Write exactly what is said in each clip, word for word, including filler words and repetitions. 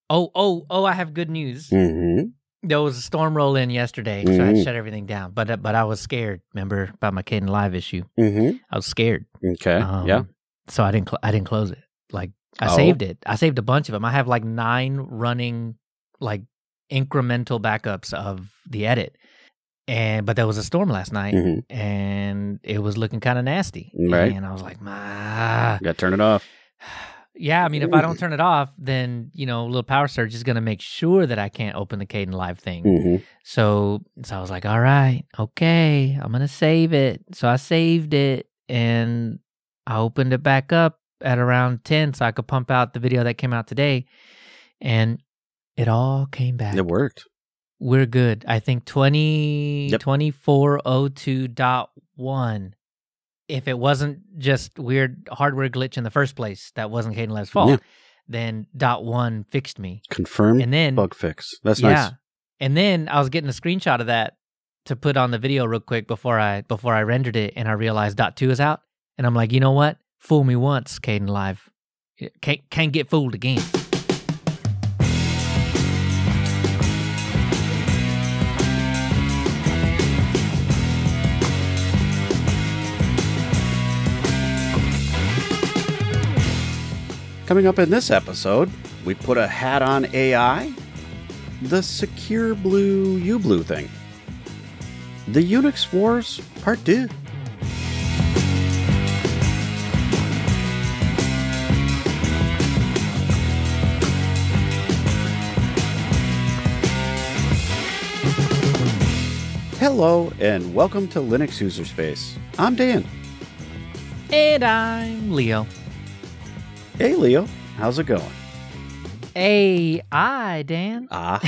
Oh, oh, oh! I have good news. Mm-hmm. There was a storm roll in yesterday, mm-hmm. so I had to shut everything down. But uh, but I was scared. Remember about my Caden Live issue? Mm-hmm. I was scared. Okay. Um, yeah. So I didn't. Cl- I didn't close it. Like I oh. saved it. I saved a bunch of them. I have like nine running, like incremental backups of the edit. And but there was a storm last night, mm-hmm. and it was looking kind of nasty. Right. And I was like, ah. You got to turn it off. Yeah, I mean, if I don't turn it off, then, you know, a little power surge is going to make sure that I can't open the Caden Live thing. Mm-hmm. So, so I was like, all right, okay, I'm going to save it. So I saved it, and I opened it back up at around ten so I could pump out the video that came out today, and it all came back. It worked. We're good. I think twenty, yep. twenty-four oh two dot one. If it wasn't just weird hardware glitch in the first place, that wasn't Caden Live's fault, yeah. then dot one fixed me. Confirmed and then, bug fix. That's yeah. nice. And then I was getting a screenshot of that to put on the video real quick before I before I rendered it, and I realized dot two is out. And I'm like, you know what? Fool me once, Caden Live. Can't, can't get fooled again. Coming up in this episode, we put a hat on A I, the Secure Blue U-Blue thing, the Unix Wars Part two. Hello, and welcome to Linux User Space. I'm Dan. And I'm Leo. Hey, Leo. How's it going? A I, Dan.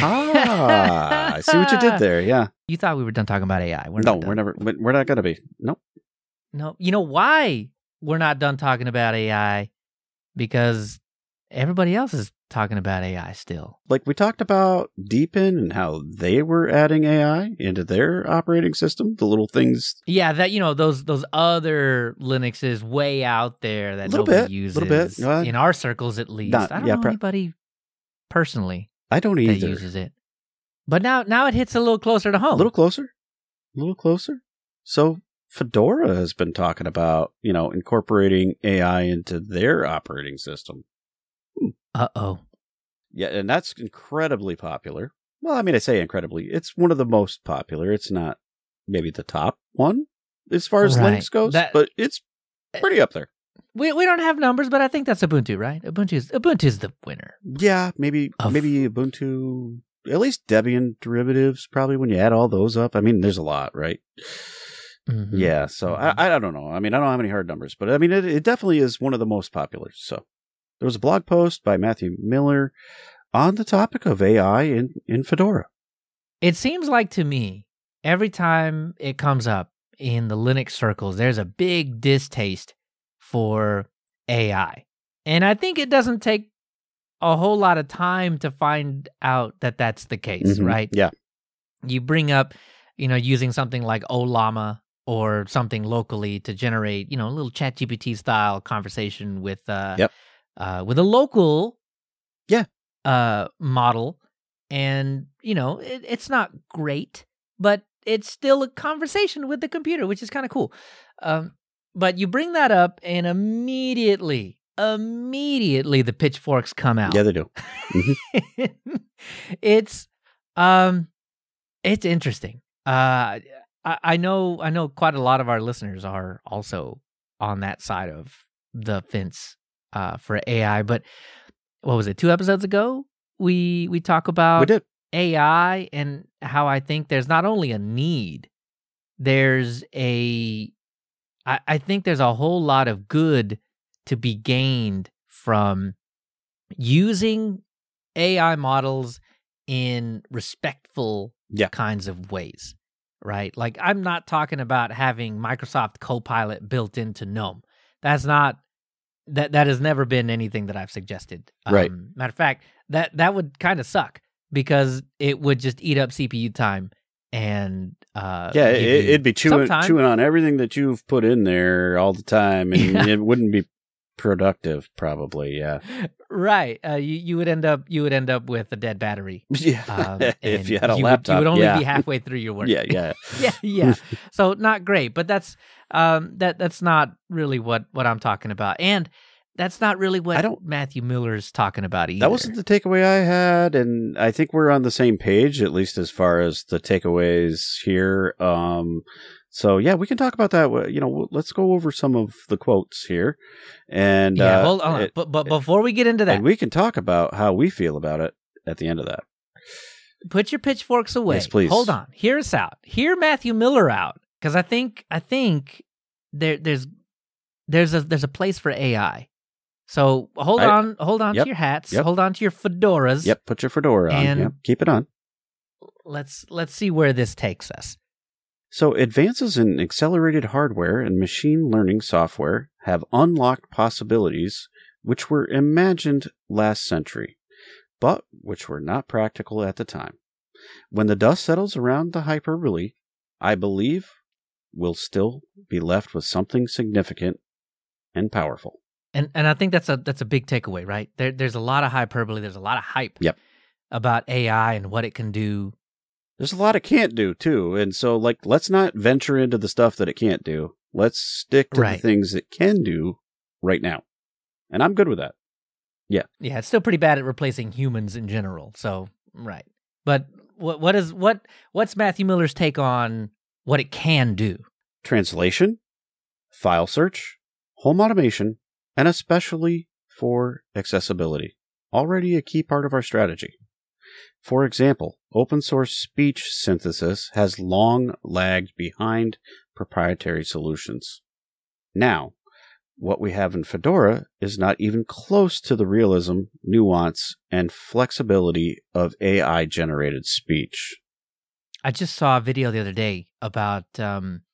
Aha! I see what you did there, yeah. You thought we were done talking about A I. We're no, not done. we're never. We're not going to be. Nope. No. You know why we're not done talking about A I? Because everybody else is talking about A I still. Like we talked about Deepin and how they were adding A I into their operating system, the little things. Yeah, that you know those those other Linuxes way out there that little nobody bit, uses. Little bit, uh, in our circles at least. Not, I don't yeah, know pre- anybody personally. I don't either. That uses it. But now now it hits a little closer to home. A little closer. A little closer. So Fedora has been talking about, you know, incorporating A I into their operating system. Uh oh. Yeah, and that's incredibly popular. Well, I mean, I say incredibly. It's one of the most popular. It's not maybe the top one as far as right. Linux goes, that, but it's pretty up there. We we don't have numbers, but I think that's Ubuntu, right? Ubuntu is Ubuntu is the winner. Yeah, maybe of, maybe Ubuntu, at least Debian derivatives, probably when you add all those up. I mean, there's a lot, right? Mm-hmm. Yeah, so mm-hmm. I I don't know. I mean, I don't have any hard numbers, but I mean, it, it definitely is one of the most popular. So there was a blog post by Matthew Miller on the topic of A I in, in Fedora. It seems like to me, every time it comes up in the Linux circles, there's a big distaste for A I. And I think it doesn't take a whole lot of time to find out that that's the case, Mm-hmm. right? Yeah. You bring up, you know, using something like Ollama or something locally to generate, you know, a little ChatGPT style conversation with uh, yep. uh with a local yeah uh model, and you know it, it's not great, but it's still a conversation with the computer, which is kind of cool. Um, but you bring that up, and immediately, immediately the pitchforks come out. Yeah, they do. Mm-hmm. it's um, it's interesting. Uh, I, I know, I know, quite a lot of our listeners are also on that side of the fence uh, for A I. But what was it? Two episodes ago, we we talk about we did. A I and how I think there's not only a need, there's a, I, I think there's a whole lot of good to be gained from using A I models in respectful yeah. kinds of ways, right? Like, I'm not talking about having Microsoft Copilot built into GNOME. That's not, that that has never been anything that I've suggested. Right. Um, matter of fact, that, that would kind of suck because it would just eat up C P U time and uh, yeah, it, it'd be chewing, sometime, chewing on everything that you've put in there all the time, and yeah. it wouldn't be productive, probably. Yeah, Right. Uh, you you would end up you would end up with a dead battery. Yeah, Um, if and you had a you would, laptop, you would only yeah. be halfway through your work. yeah, yeah. yeah, yeah. So not great, but that's um that that's not really what what I'm talking about, and that's not really what I don't- Matthew Miller's talking about either. That wasn't the takeaway I had, and I think we're on the same page, at least as far as the takeaways here. Um, so yeah, we can talk about that. You know, let's go over some of the quotes here, and yeah. uh, hold on, it- but but before we get into that, and we can talk about how we feel about it at the end of that. put your pitchforks away. Yes, please. Hold on. Hear us out. Hear Matthew Miller out, because I think I think there there's there's a there's a place for A I. So hold I- on, hold on Yep, to your hats, yep. hold on to your fedoras. Yep, put your fedora on. And- Yep, keep it on. Let's let's see where this takes us. So, advances in accelerated hardware and machine learning software have unlocked possibilities which were imagined last century, but which were not practical at the time. When the dust settles around the hyperbole, I believe we'll still be left with something significant and powerful. And and I think that's a that's a big takeaway, right? There there's a lot of hyperbole, there's a lot of hype Yep. about A I and what it can do. There's a lot it can't do, too. And so, like, let's not venture into the stuff that it can't do. Let's stick to Right. the things it can do right now. And I'm good with that. Yeah, it's still pretty bad at replacing humans in general. So, right. But what what is what what's Matthew Miller's take on what it can do? Translation, file search, home automation, and especially for accessibility. Already a key part of our strategy. For example, open source speech synthesis has long lagged behind proprietary solutions. Now, what we have in Fedora is not even close to the realism, nuance, and flexibility of A I-generated speech. I just saw a video the other day about um,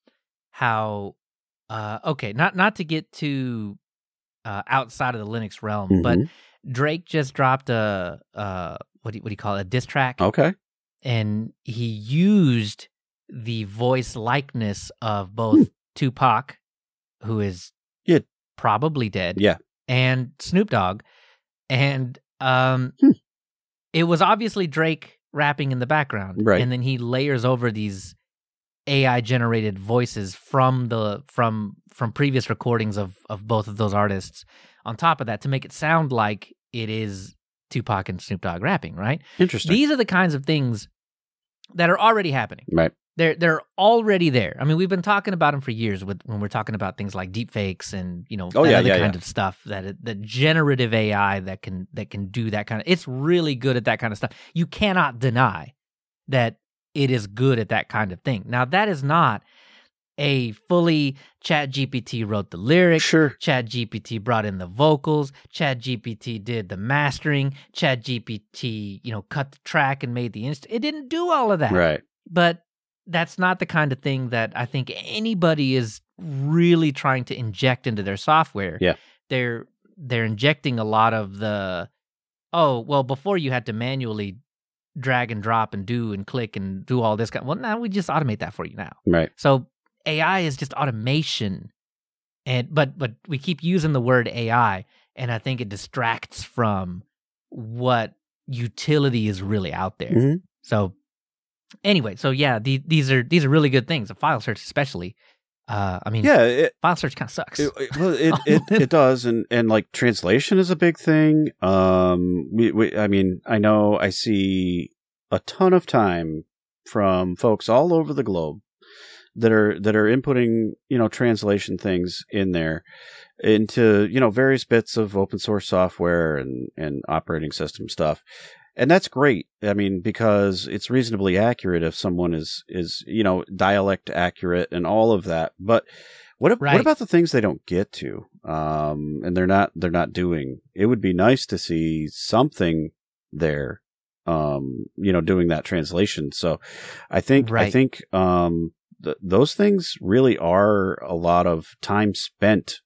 how uh, okay, not not to get too uh, outside of the Linux realm, but Mhm. Drake just dropped a uh, what do you, what do you call it, a diss track, Okay. and he used the voice likeness of both Tupac, who is Yeah. probably dead, Yeah. and Snoop Dogg, and um, Hmm. it was obviously Drake rapping in the background, Right. and then he layers over these A I generated voices from the from from previous recordings of of both of those artists on top of that to make it sound like it is Tupac and Snoop Dogg rapping, right? Interesting. These are the kinds of things that are already happening. Right. They're they're already there. I mean, we've been talking about them for years with when we're talking about things like deepfakes and, you know, Oh, that yeah, other yeah, kind yeah. of stuff, that it- the generative A I that can that can do that kind of. It's really good at that kind of stuff. You cannot deny that it is good at that kind of thing. Now, that is not a fully ChatGPT wrote the lyrics. Sure. ChatGPT brought in the vocals. ChatGPT did the mastering. ChatGPT, you know, cut the track and made the inst. It didn't do all of that. Right. But that's not the kind of thing that I think anybody is really trying to inject into their software. Yeah. They're they're injecting a lot of the, oh, well, before you had to manually drag and drop and do and click and do all this kind. Well, now we just automate that for you now. Right. So A I is just automation. And but but we keep using the word A I, and I think it distracts from what utility is really out there. Mhm. So anyway, so yeah, the, these are these are really good things. A file search, especially. Uh, I mean, Yeah. It, file search kind of sucks. It, it- well, it, it, it does, and, and like translation is a big thing. Um, we, we, I mean, I know I see a ton of time from folks all over the globe that are that are inputting, you know, translation things in there into, you know, various bits of open source software and and operating system stuff. And that's great. I mean, because it's reasonably accurate if someone is, is, you know, dialect accurate and all of that. But what, Right. what about the things they don't get to? Um, and they're not, they're not doing. It would be nice to see something there, um, you know, doing that translation. So I think, I Right. think, um, th- those things really are a lot of time spent,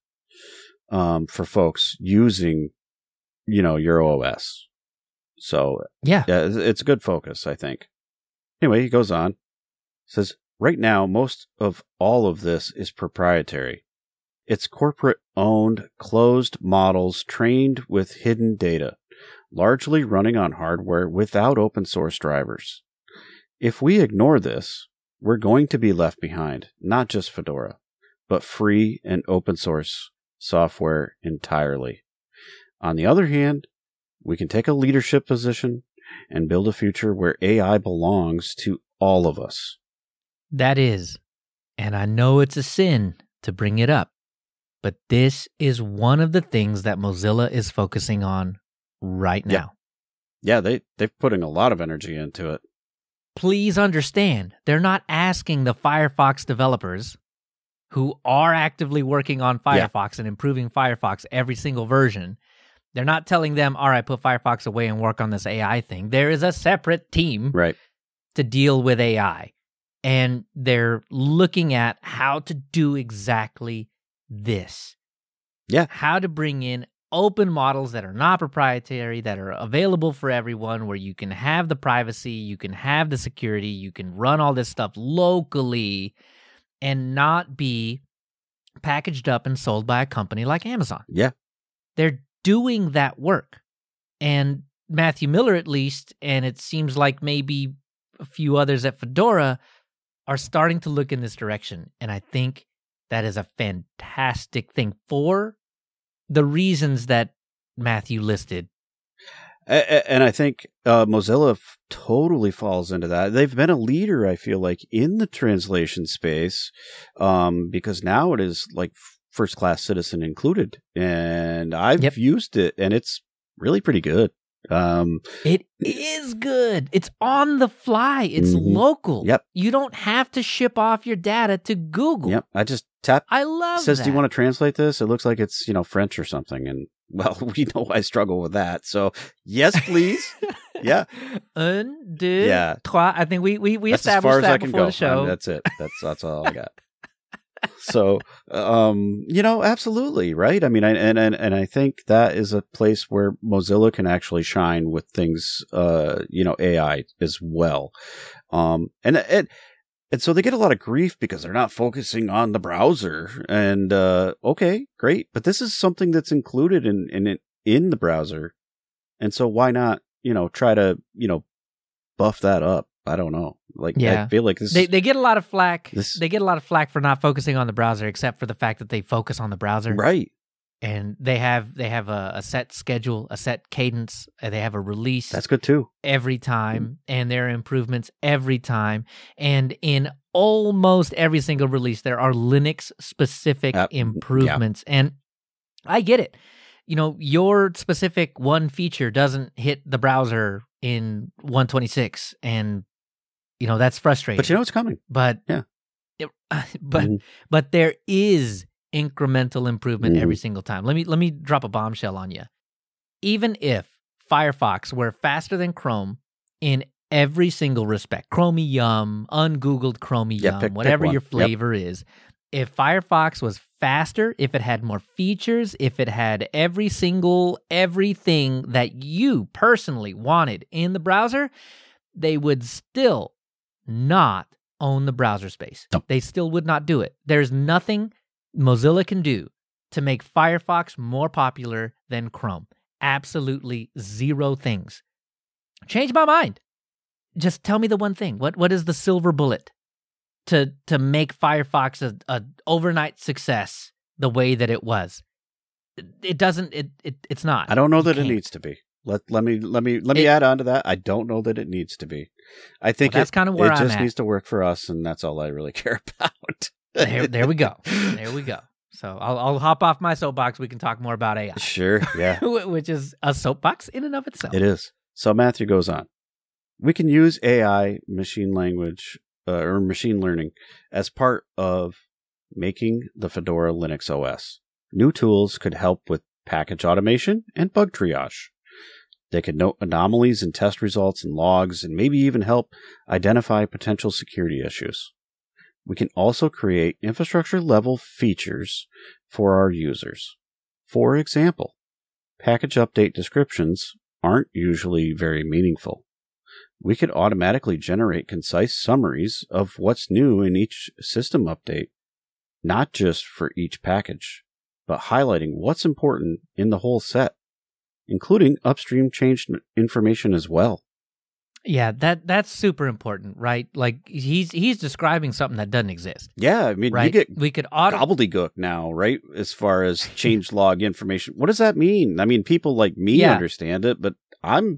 um, for folks using, you know, your O S. So yeah. yeah, it's- it's a good focus, I think. Anyway, he goes on. Says, right now, most of all of this is proprietary. It's corporate-owned, closed models trained with hidden data, largely running on hardware without open-source drivers. If we ignore this, we're going to be left behind, not just Fedora, but free and open-source software entirely. On the other hand, we can take a leadership position and build a future where A I belongs to all of us. That is, and I know it's a sin to bring it up, but this is one of the things that Mozilla is focusing on right now. Yeah, yeah they, they're putting a lot of energy into it. Please understand, they're not asking the Firefox developers who are actively working on Firefox yeah. and improving Firefox every single version. They're not telling them, all right, put Firefox away and work on this A I thing. There is a separate team right. to deal with A I. And they're looking at how to do exactly this. Yeah. How to bring in open models that are not proprietary, that are available for everyone, where you can have the privacy, you can have the security, you can run all this stuff locally and not be packaged up and sold by a company like Amazon. Yeah. They're doing that work. And Matthew Miller, at least, and it seems like maybe a few others at Fedora, are starting to look in this direction. And I think that is a fantastic thing for the reasons that Matthew listed. And I think uh, Mozilla f- totally falls into that. They've been a leader, I feel like, in the translation space, um, because now it is like first class citizen included. And I've yep. used it, and it's really pretty good. Um, it is good. It's on the fly. It's mm-hmm. local. Yep. You don't have to ship off your data to Google. Yep. I just tap. I love says, that. do you want to translate this? It looks like it's, you know, French or something. And well, we know I struggle with that. So yes, please. Yeah. Un, deux, yeah. trois. I think we, we, we that's established as far that as I can before go. the show. Um, that's it. That's, that's all I got. So, um, you know, absolutely, right? I mean, I, and, and, and I think that is a place where Mozilla can actually shine with things, uh, you know, A I as well. Um, and, and, and so they get a lot of grief because they're not focusing on the browser. And, uh, okay, great. But this is something that's included in, in, in the browser. And so why not, you know, try to, you know, buff that up? I don't know. Like, yeah. I feel like this. They they get a lot of flack. This, they get a lot of flack for not focusing on the browser, except for the fact that they focus on the browser, right? And they have they have a, a set schedule, a set cadence. They have a release. That's good too. Every time, mm-hmm. and there are improvements every time. And in almost every single release, there are Linux specific uh, improvements. Yeah. And I get it. You know, your specific one feature doesn't hit the browser in one twenty-six, and you know, that's frustrating. But you know it's coming. But yeah. It, but mm-hmm. but there is incremental improvement mm-hmm. every single time. Let me let me drop a bombshell on you. Even if Firefox were faster than Chrome in every single respect, Chromium, ungoogled Chromium, yeah, pick, whatever pick your flavor yep. is, if Firefox was faster, if it had more features, if it had every single everything that you personally wanted in the browser, they would still not own the browser space. No. They still would not do it. There's nothing Mozilla can do to make Firefox more popular than Chrome. Absolutely zero things. Change my mind. Just tell me the one thing. What what is the silver bullet to to make Firefox a, a overnight success the way that it was? It, it doesn't. It, it it's not. I don't know You that can't. it needs to be. Let let me let me let me It- add on to that. I don't know that it needs to be. I think Well, that's it, kinda where it I'm just at. needs to work for us, and that's all I really care about. There, there we go. There we go. So I'll I'll hop off my soapbox. We can talk more about A I, Sure, yeah, which is a soapbox in and of itself. it is. So Matthew goes on. We can use A I, machine language, uh, or machine learning as part of making the Fedora Linux O S. New tools could help with package automation and bug triage. They could note anomalies in test results and logs, and maybe even help identify potential security issues. We can also create infrastructure-level features for our users. For example, package update descriptions aren't usually very meaningful. We could automatically generate concise summaries of what's new in each system update not just for each package, but highlighting what's important in the whole set, including upstream changed information as well. Yeah, that that's super important, right? Like he's he's describing something that doesn't exist. Yeah, I mean, right? you get we could auto- gobbledygook now, right? As far as change log information, what does that mean? I mean, people like me yeah. understand it, but I'm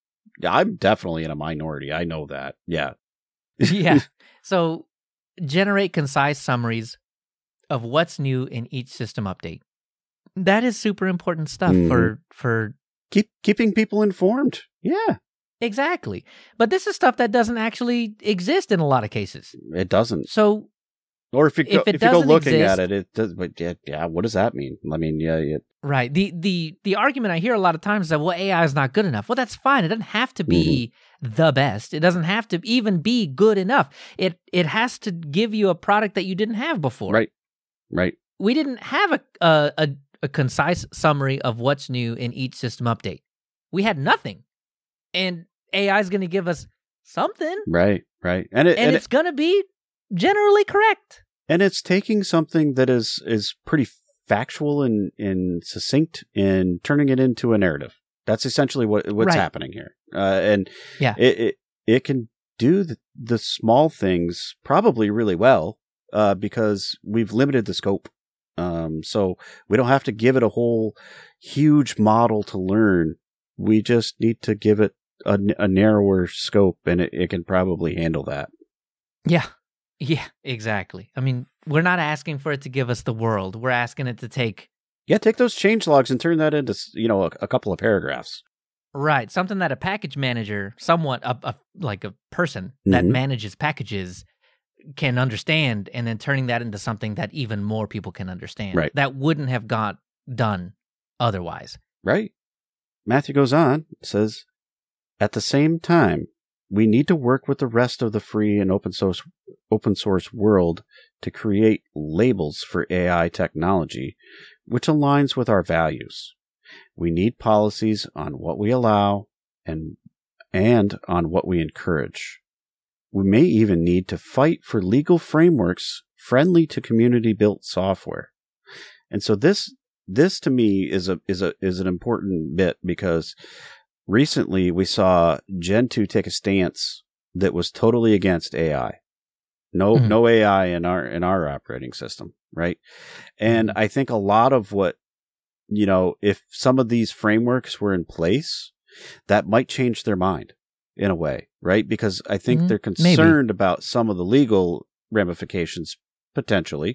I'm definitely in a minority. I know that. Yeah, yeah. So generate concise summaries of what's new in each system update. That is super important stuff mm. for for keep keeping people informed. Yeah. Exactly. But this is stuff that doesn't actually exist in a lot of cases. It doesn't. So, or if you go, if, it if you go looking exist, at it, it does. But yeah, yeah, what does that mean? I mean, yeah, yeah. Right. The the the argument I hear a lot of times is that, well, A I is not good enough. Well, that's fine. It doesn't have to be mm-hmm. the best. It doesn't have to even be good enough. It it has to give you a product that you didn't have before. Right. Right. We didn't have a a, a, a concise summary of what's new in each system update. We had nothing. And A I is going to give us something. Right, right. And, it, and, and it's it, going to be generally correct. And it's taking something that is is pretty factual and, and succinct and turning it into a narrative. That's essentially what what's right. happening here. Uh, and yeah. it, it, it can do the, the small things probably really well uh, because we've limited the scope. Um, so we don't have to give it a whole huge model to learn. We just need to give it A, a narrower scope, and it, it can probably handle that. Yeah, yeah, exactly. I mean, we're not asking for it to give us the world. We're asking it to take... Yeah, take those change logs and turn that into, you know, a, a couple of paragraphs. Right, something that a package manager, somewhat, a, a, like a person that mm-hmm. manages packages can understand, and then turning that into something that even more people can understand. Right. That wouldn't have got done otherwise. Right. Matthew goes on, says... At the same time, we need to work with the rest of the free and open source open source world to create labels for A I technology, which aligns with our values. We need policies on what we allow and and on what we encourage. We may even need to fight for legal frameworks friendly to community-built software. And so this this to me is a is a is an important bit because recently, we saw Gentoo take a stance that was totally against A I. No, mm-hmm. no A I in our in our operating system, right? And mm-hmm. I think a lot of what, you know, if some of these frameworks were in place, that might change their mind in a way, right? Because I think mm-hmm. they're concerned Maybe. about some of the legal ramifications potentially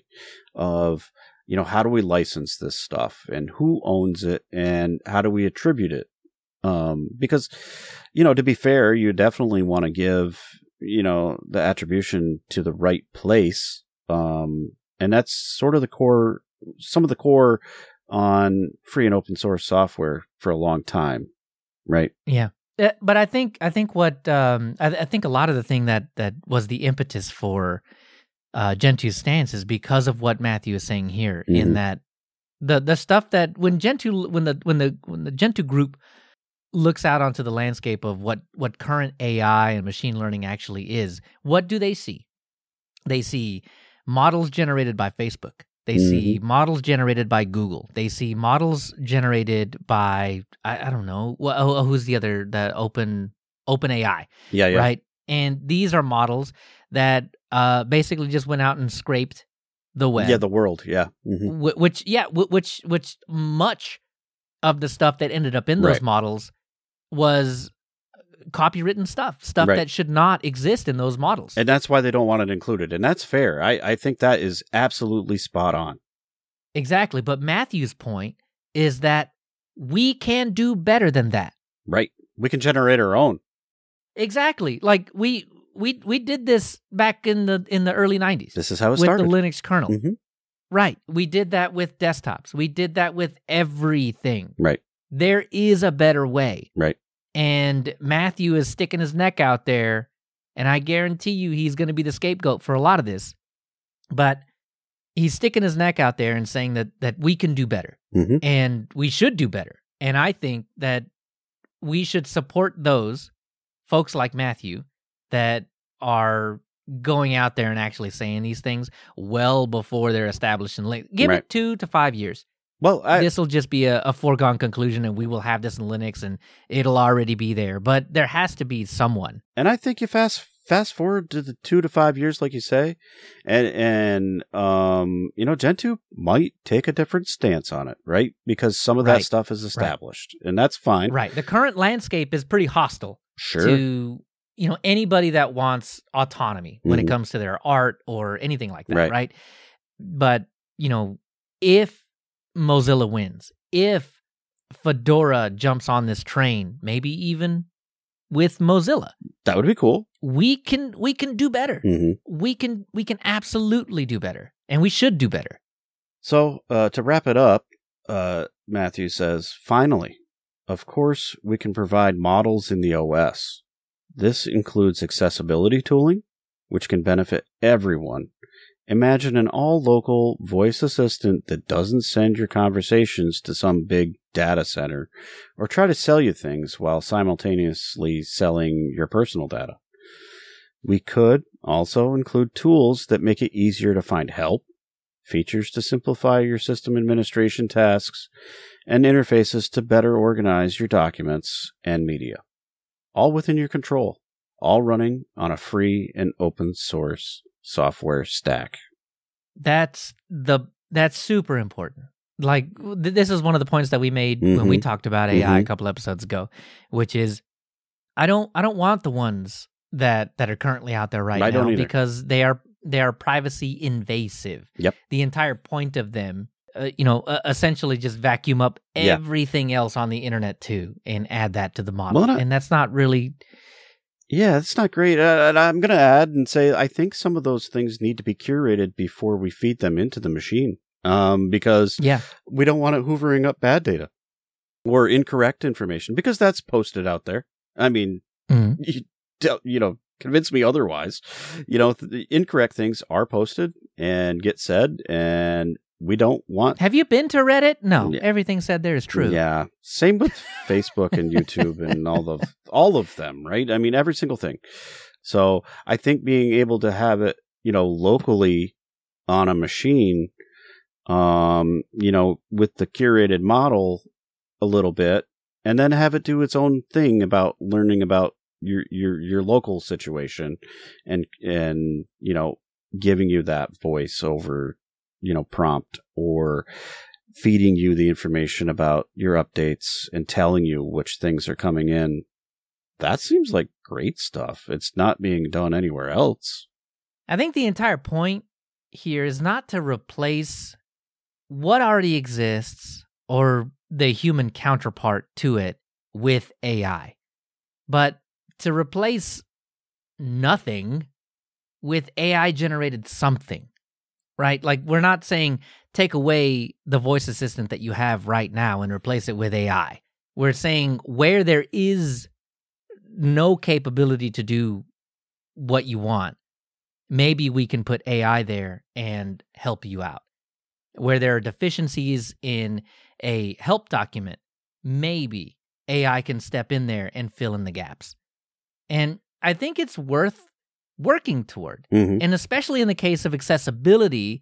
of, you know, how do we license this stuff and who owns it and how do we attribute it? Um, because, you know, to be fair, you definitely want to give, you know, the attribution to the right place. Um, and that's sort of the core, some of the core on free and open source software for a long time. Right. Yeah. Uh, but I think, I think what, um, I, I think a lot of the thing that, that was the impetus for, uh, Gentoo's stance is because of what Matthew is saying here mm-hmm. in that the, the stuff that when Gentoo, when the, when the, when the Gentoo group looks out onto the landscape of what, what current A I and machine learning actually is, what do they see? They see models generated by Facebook. They mm-hmm. see models generated by Google. They see models generated by, I, I don't know, well, oh, who's the other, the open, open A I. Yeah, yeah. Right? And these are models that uh, basically just went out and scraped the web. Yeah, the world, yeah. Mm-hmm. Wh- which, yeah, wh- which, which much of the stuff that ended up in those right. models was copywritten stuff, stuff right. that should not exist in those models. And that's why they don't want it included. And that's fair. I, I think that is absolutely spot on. Exactly. But Matthew's point is that we can do better than that. Right. We can generate our own. Exactly. Like we we we did this back in the in the early nineties. This is how it with started. With the Linux kernel. Mm-hmm. Right. We did that with desktops. We did that with everything. Right. There is a better way. Right. And Matthew is sticking his neck out there, and I guarantee you he's going to be the scapegoat for a lot of this. But he's sticking his neck out there and saying that that we can do better, mm-hmm. and we should do better. And I think that we should support those folks like Matthew that are going out there and actually saying these things well before they're established. And like, give Right. it two to five years. Well, I, This will just be a, a foregone conclusion, and we will have this in Linux, and it'll already be there. But there has to be someone. and I think you fast fast forward to the two to five years, like you say, and and um, you know, Gentoo might take a different stance on it, right? Because some of that Right. stuff is established, and that's fine. Right. The current landscape is pretty hostile Sure. to you know anybody that wants autonomy when Mhm. it comes to their art or anything like that, Right. right? But you know, if Mozilla wins, if Fedora jumps on this train, maybe even with Mozilla, That would be cool. we can we can do better. hmm We can we can absolutely do better, and we should do better. So, uh, to wrap it up, uh, Matthew says, finally, of course, we can provide models in the O S. This includes accessibility tooling, which can benefit everyone. Imagine an all-local voice assistant that doesn't send your conversations to some big data center or try to sell you things while simultaneously selling your personal data. We could also include tools that make it easier to find help, features to simplify your system administration tasks, and interfaces to better organize your documents and media. All within your control, all running on a free and open source software stack. That's the that's super important. Like th- this is one of the points that we made when we Mhm. talked about A I a Mhm. couple episodes ago, which is I don't I don't want the ones that that are currently out there right I now don't either. because they are they are privacy invasive. Yep. The entire point of them, uh, you know, uh, essentially just vacuum up Yeah. everything else on the internet too and add that to the model, Well, not- and that's not really. Yeah, it's not great. Uh, and I'm going to add and say I think some of those things need to be curated before we feed them into the machine, um, because Yeah. we don't want it hoovering up bad data or incorrect information, because that's posted out there. I mean, Mhm. you, tell- you know, convince me otherwise. You know, th- the incorrect things are posted and get said, and we don't want. Have you been to Reddit? No, Yeah. everything said there is true. Yeah, same with Facebook and YouTube and all of all of them, right? I mean, every single thing. So I think being able to have it, you know, locally on a machine, um, you know, with the curated model a little bit, and then have it do its own thing about learning about your your your local situation, and and you know, giving you that voice over, you know, prompt, or feeding you the information about your updates and telling you which things are coming in. That seems like great stuff. It's not being done anywhere else. I think the entire point here is not to replace what already exists or the human counterpart to it with A I, but to replace nothing with A I generated something, right? Like, we're not saying take away the voice assistant that you have right now and replace it with A I. We're saying where there is no capability to do what you want, maybe we can put A I there and help you out. Where there are deficiencies in a help document, maybe A I can step in there and fill in the gaps. And I think it's worth working toward. Mm-hmm. And especially in the case of accessibility,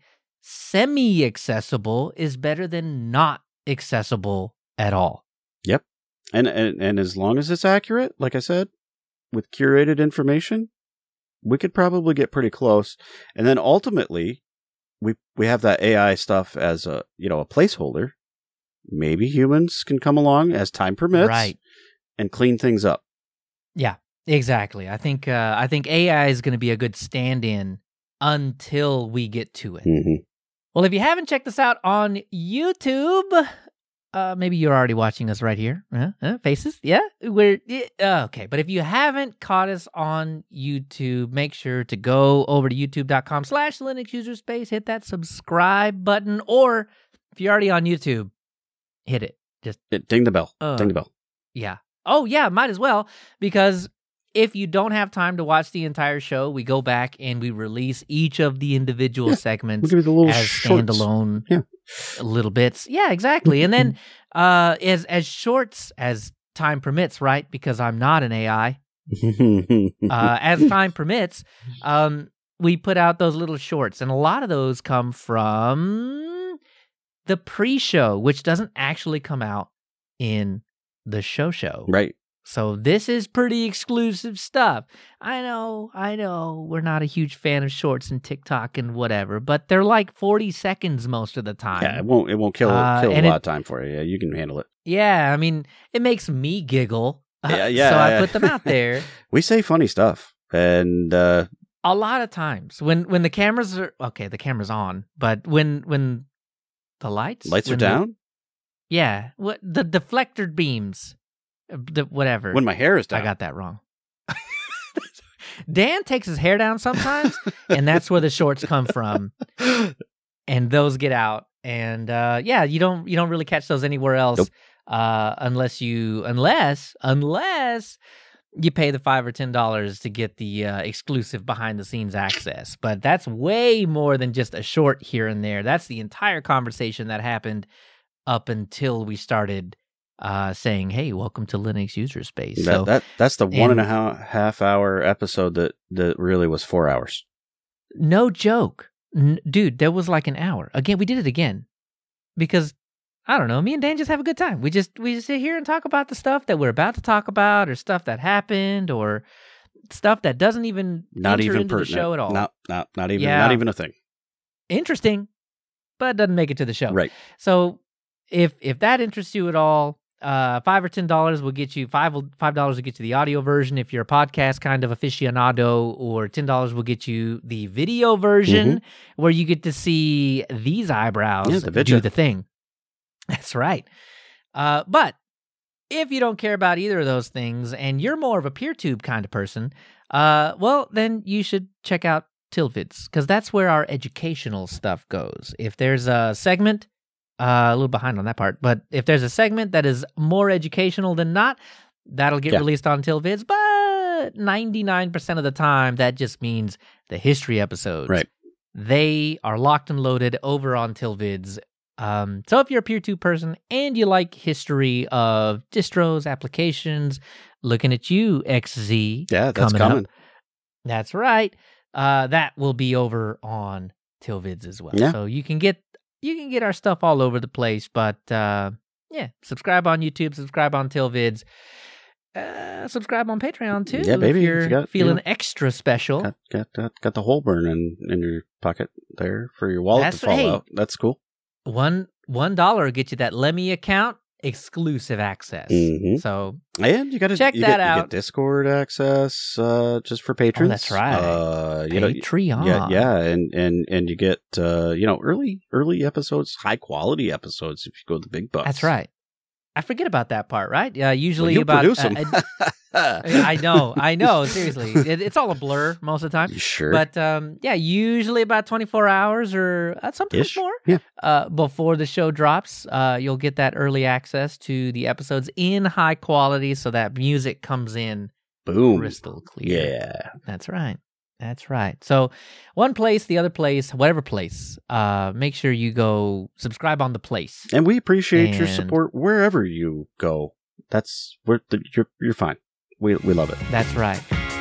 semi-accessible is better than not accessible at all. Yep. And, and and as long as it's accurate, like I said, with curated information, we could probably get pretty close. And then ultimately, we we have that A I stuff as a, you know, a placeholder. Maybe humans can come along as time permits, Right. and clean things up. Yeah, exactly. I think uh, I think A I is going to be a good stand-in until we get to it. Mm-hmm. Well, if you haven't checked us out on YouTube, uh, maybe you're already watching us right here. Uh, uh, faces, yeah, we're yeah, uh, okay. But if you haven't caught us on YouTube, make sure to go over to youtube dot com slash Linux user space. Hit that subscribe button, or if you're already on YouTube, hit it. Just Ding the bell. Uh, Ding the bell. yeah. Oh, yeah, might as well, because if you don't have time to watch the entire show, we go back and we release each of the individual Yeah, segments We'll give you the little as shorts. standalone Yeah. little bits. Yeah, exactly. And then uh, as as shorts as time permits, right? Because I'm not an A I. Uh, as time permits, um, we put out those little shorts, and a lot of those come from the pre-show, which doesn't actually come out in the show show. Right. So this is pretty exclusive stuff. I know, I know, we're not a huge fan of shorts and TikTok and whatever, but they're like forty seconds most of the time. Yeah, it won't it won't kill, Uh, kill a and lot it- of time for you. Yeah, you can handle it. Yeah, I mean, it makes me giggle. Yeah, yeah, so I yeah. put them out there. We say funny stuff. And uh, A lot of times when when the cameras are okay, the camera's on, but when when the lights lights are when the- down. yeah, what the deflector beams, uh, the whatever. When my hair is down. I got that wrong. Dan takes his hair down sometimes, and that's where the shorts come from, and those get out. And uh, yeah, you don't you don't really catch those anywhere else, Nope. uh, unless you unless unless you pay the five or ten dollars to get the uh, exclusive behind the scenes access. But that's way more than just a short here and there. That's the entire conversation that happened up until we started uh, saying, "Hey, welcome to Linux User Space." That, so that that's the one and a and- half, half hour episode that, that really was four hours. no joke, N- dude. There was like an hour. Again, we did it again because. I don't know. Me and Dan just have a good time. We just we just sit here and talk about the stuff that we're about to talk about, or stuff that happened, or stuff that doesn't even Not enter even into pertinent. the show at all. Not not not even Yeah. not even a thing. Interesting, but doesn't make it to the show. Right. So if if that interests you at all, uh, five or ten dollars will get you five five dollars will get you the audio version if you're a podcast kind of aficionado, or ten dollars will get you the video version where you get to see these eyebrows Mm-hmm. Yeah, the do vidya. the thing. That's right. Uh, but if you don't care about either of those things and you're more of a PeerTube kind of person, uh, well, then you should check out Tilvids, because that's where our educational stuff goes. If there's a segment, uh, a little behind on that part, but if there's a segment that is more educational than not, that'll get Yeah. released on Tilvids. But ninety-nine percent of the time, that just means the history episodes. Right. They are locked and loaded over on Tilvids. Um, so if you're a PeerTube person and you like history of distros, applications, looking at you, X Z. Yeah, that's coming coming. up. That's right. Uh, that will be over on Tilvids as well. Yeah. So you can get you can get our stuff all over the place. But uh, yeah, subscribe on YouTube, subscribe on Tilvids, uh, subscribe on Patreon too. Yeah, baby, If you're if you got- feeling you know, extra special. Got got got, got the whole burn in, in your pocket there for your wallet That's to fall right. out. That's cool. One one dollar will get you that Lemmy account exclusive access. Mhm. So And you got to Check you that get, You out. get Discord access uh, just for patrons. that's right. Uh, you know, Patreon. yeah, yeah, and and and you get uh, you know early early episodes, high quality episodes if you go to the big bucks. That's right. I forget about that part, right? Yeah, Well, usually you about produce uh, them. uh, I know, I know. Seriously, it, it's all a blur most of the time. You sure? But um, yeah, usually about twenty-four hours or uh, sometimes Ish. more Yeah. uh, before the show drops. Uh, you'll get that early access to the episodes in high quality, so that music comes in Boom. crystal clear. Yeah. That's right. That's right. So one place, the other place, whatever place, uh, make sure you go subscribe on the place. And we appreciate your And- support wherever you go. That's where the, you're you're fine. We we love it. That's right.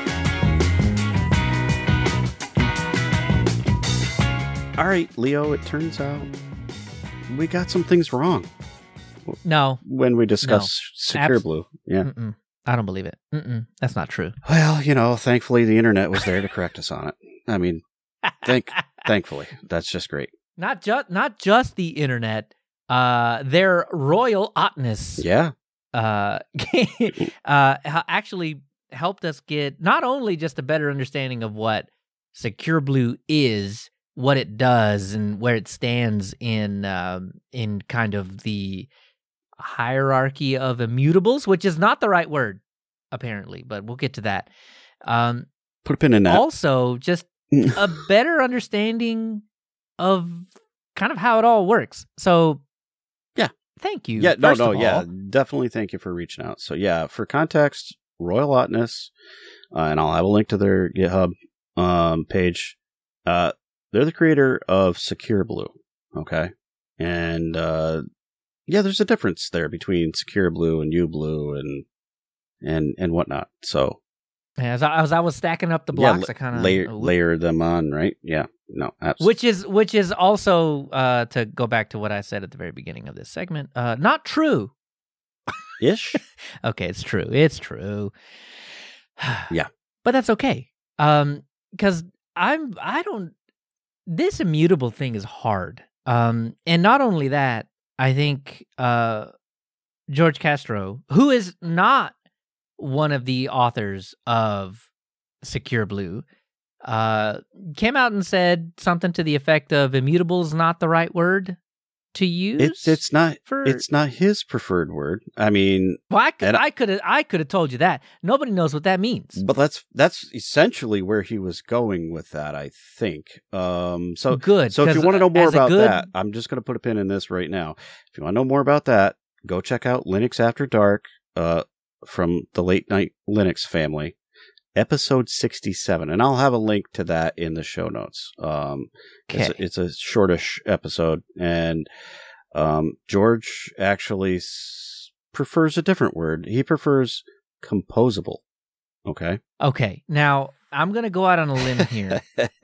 All right, Leo. It turns out we got some things wrong No, when we discuss Secure Abs- Blue. Yeah. mm-mm. I don't believe it. Mm-mm. That's not true. Well, you know, thankfully the internet was there to correct us on it. I mean, thank thankfully. That's just great. Not just not just the internet. Uh, their royal hotness Yeah. uh, uh, ha- actually helped us get not only just a better understanding of what Secure Blue is, what it does, and where it stands in um, in kind of the hierarchy of immutables, which is not the right word apparently, but we'll get to that. Um, Put a pin in that. also, just a better understanding of kind of how it all works. So, Yeah. thank you. Yeah, no, first no, of yeah, all. definitely. Thank you for reaching out. So, yeah, for context, Royal Otness, uh, and I'll have a link to their GitHub um, page. Uh, they're the creator of Secure Blue. Okay, and uh, yeah, there's a difference there between Secure Blue and UBlue and and and whatnot. So, As I, as I was stacking up the Yeah, blocks, I kind of layer layer them on, right? Yeah, no, absolutely. which is which is also uh, to go back to what I said at the very beginning of this segment. Uh, not true. Ish. Okay, it's true. It's true. Yeah, but that's okay. Um, because I'm I don't. This immutable thing is hard. Um, and not only that, I think uh, George Castro, who is not one of the authors of Secure Blue, uh, came out and said something to the effect of "immutable is not the right word to use." it's it's not for... it's not his preferred word. I mean, well, I could and- I could have I could have told you that. Nobody knows what that means. but that's that's essentially where he was going with that, I think. Um, so Good. So if you 'cause want to know more as a about good- that, I'm just going to put a pin in this right now. If you want to know more about that, go check out Linux After Dark, uh, from the Late Night Linux family, episode sixty-seven, and I'll have a link to that in the show notes. Um, it's, Okay. a, it's a shortish episode, and um, George actually s- prefers a different word. He prefers composable. Okay. Okay. Now I'm gonna go out on a limb here,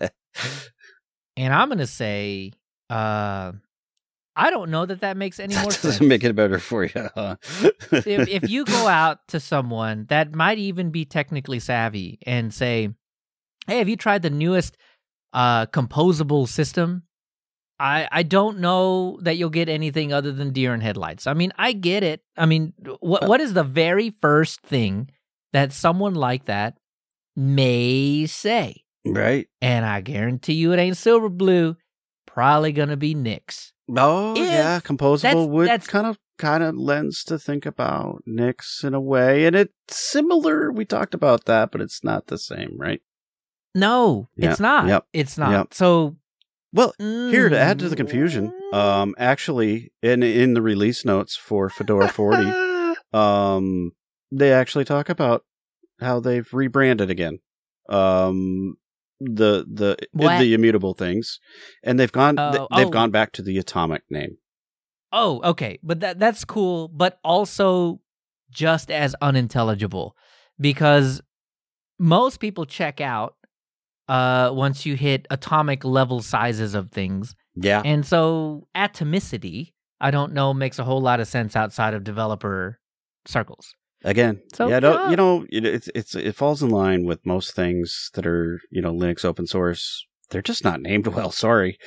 and I'm gonna say, uh, I don't know that that makes any more That sense. doesn't make it better for you. Huh? if, if you go out to someone that might even be technically savvy and say, "Hey, have you tried the newest uh, composable system?" I I don't know that you'll get anything other than deer in headlights. I mean, I get it. I mean, what what is the very first thing that someone like that may say? Right. And I guarantee you, it ain't Silver Blue. Probably gonna be Nix. Oh, If yeah, composable that's- would that's- kind of kind of lends to think about Nix in a way, and it's similar. We talked about that, but it's not the same, right? No, Yeah, it's not. yep, It's not. yep. So Well, here to add to the confusion, Mm. um, actually, in in the release notes for Fedora forty, um, they actually talk about how they've rebranded again, um, the the What? the immutable things, and they've gone Oh, th- they've oh. gone back to the atomic name. Oh, okay, but that that's cool, but also just as unintelligible because most people check out uh, once you hit atomic level sizes of things, Yeah, and so atomicity, I don't know, makes a whole lot of sense outside of developer circles. again, So, yeah, don't, yeah. you know, it, it's it's it falls in line with most things that are, you know, Linux open source. They're just not named well. Sorry.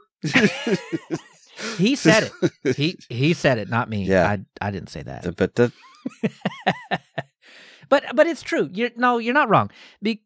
He said it. He he said it, not me. Yeah. I I didn't say that. The- but the, but but it's true. You're no, you're not wrong. Be-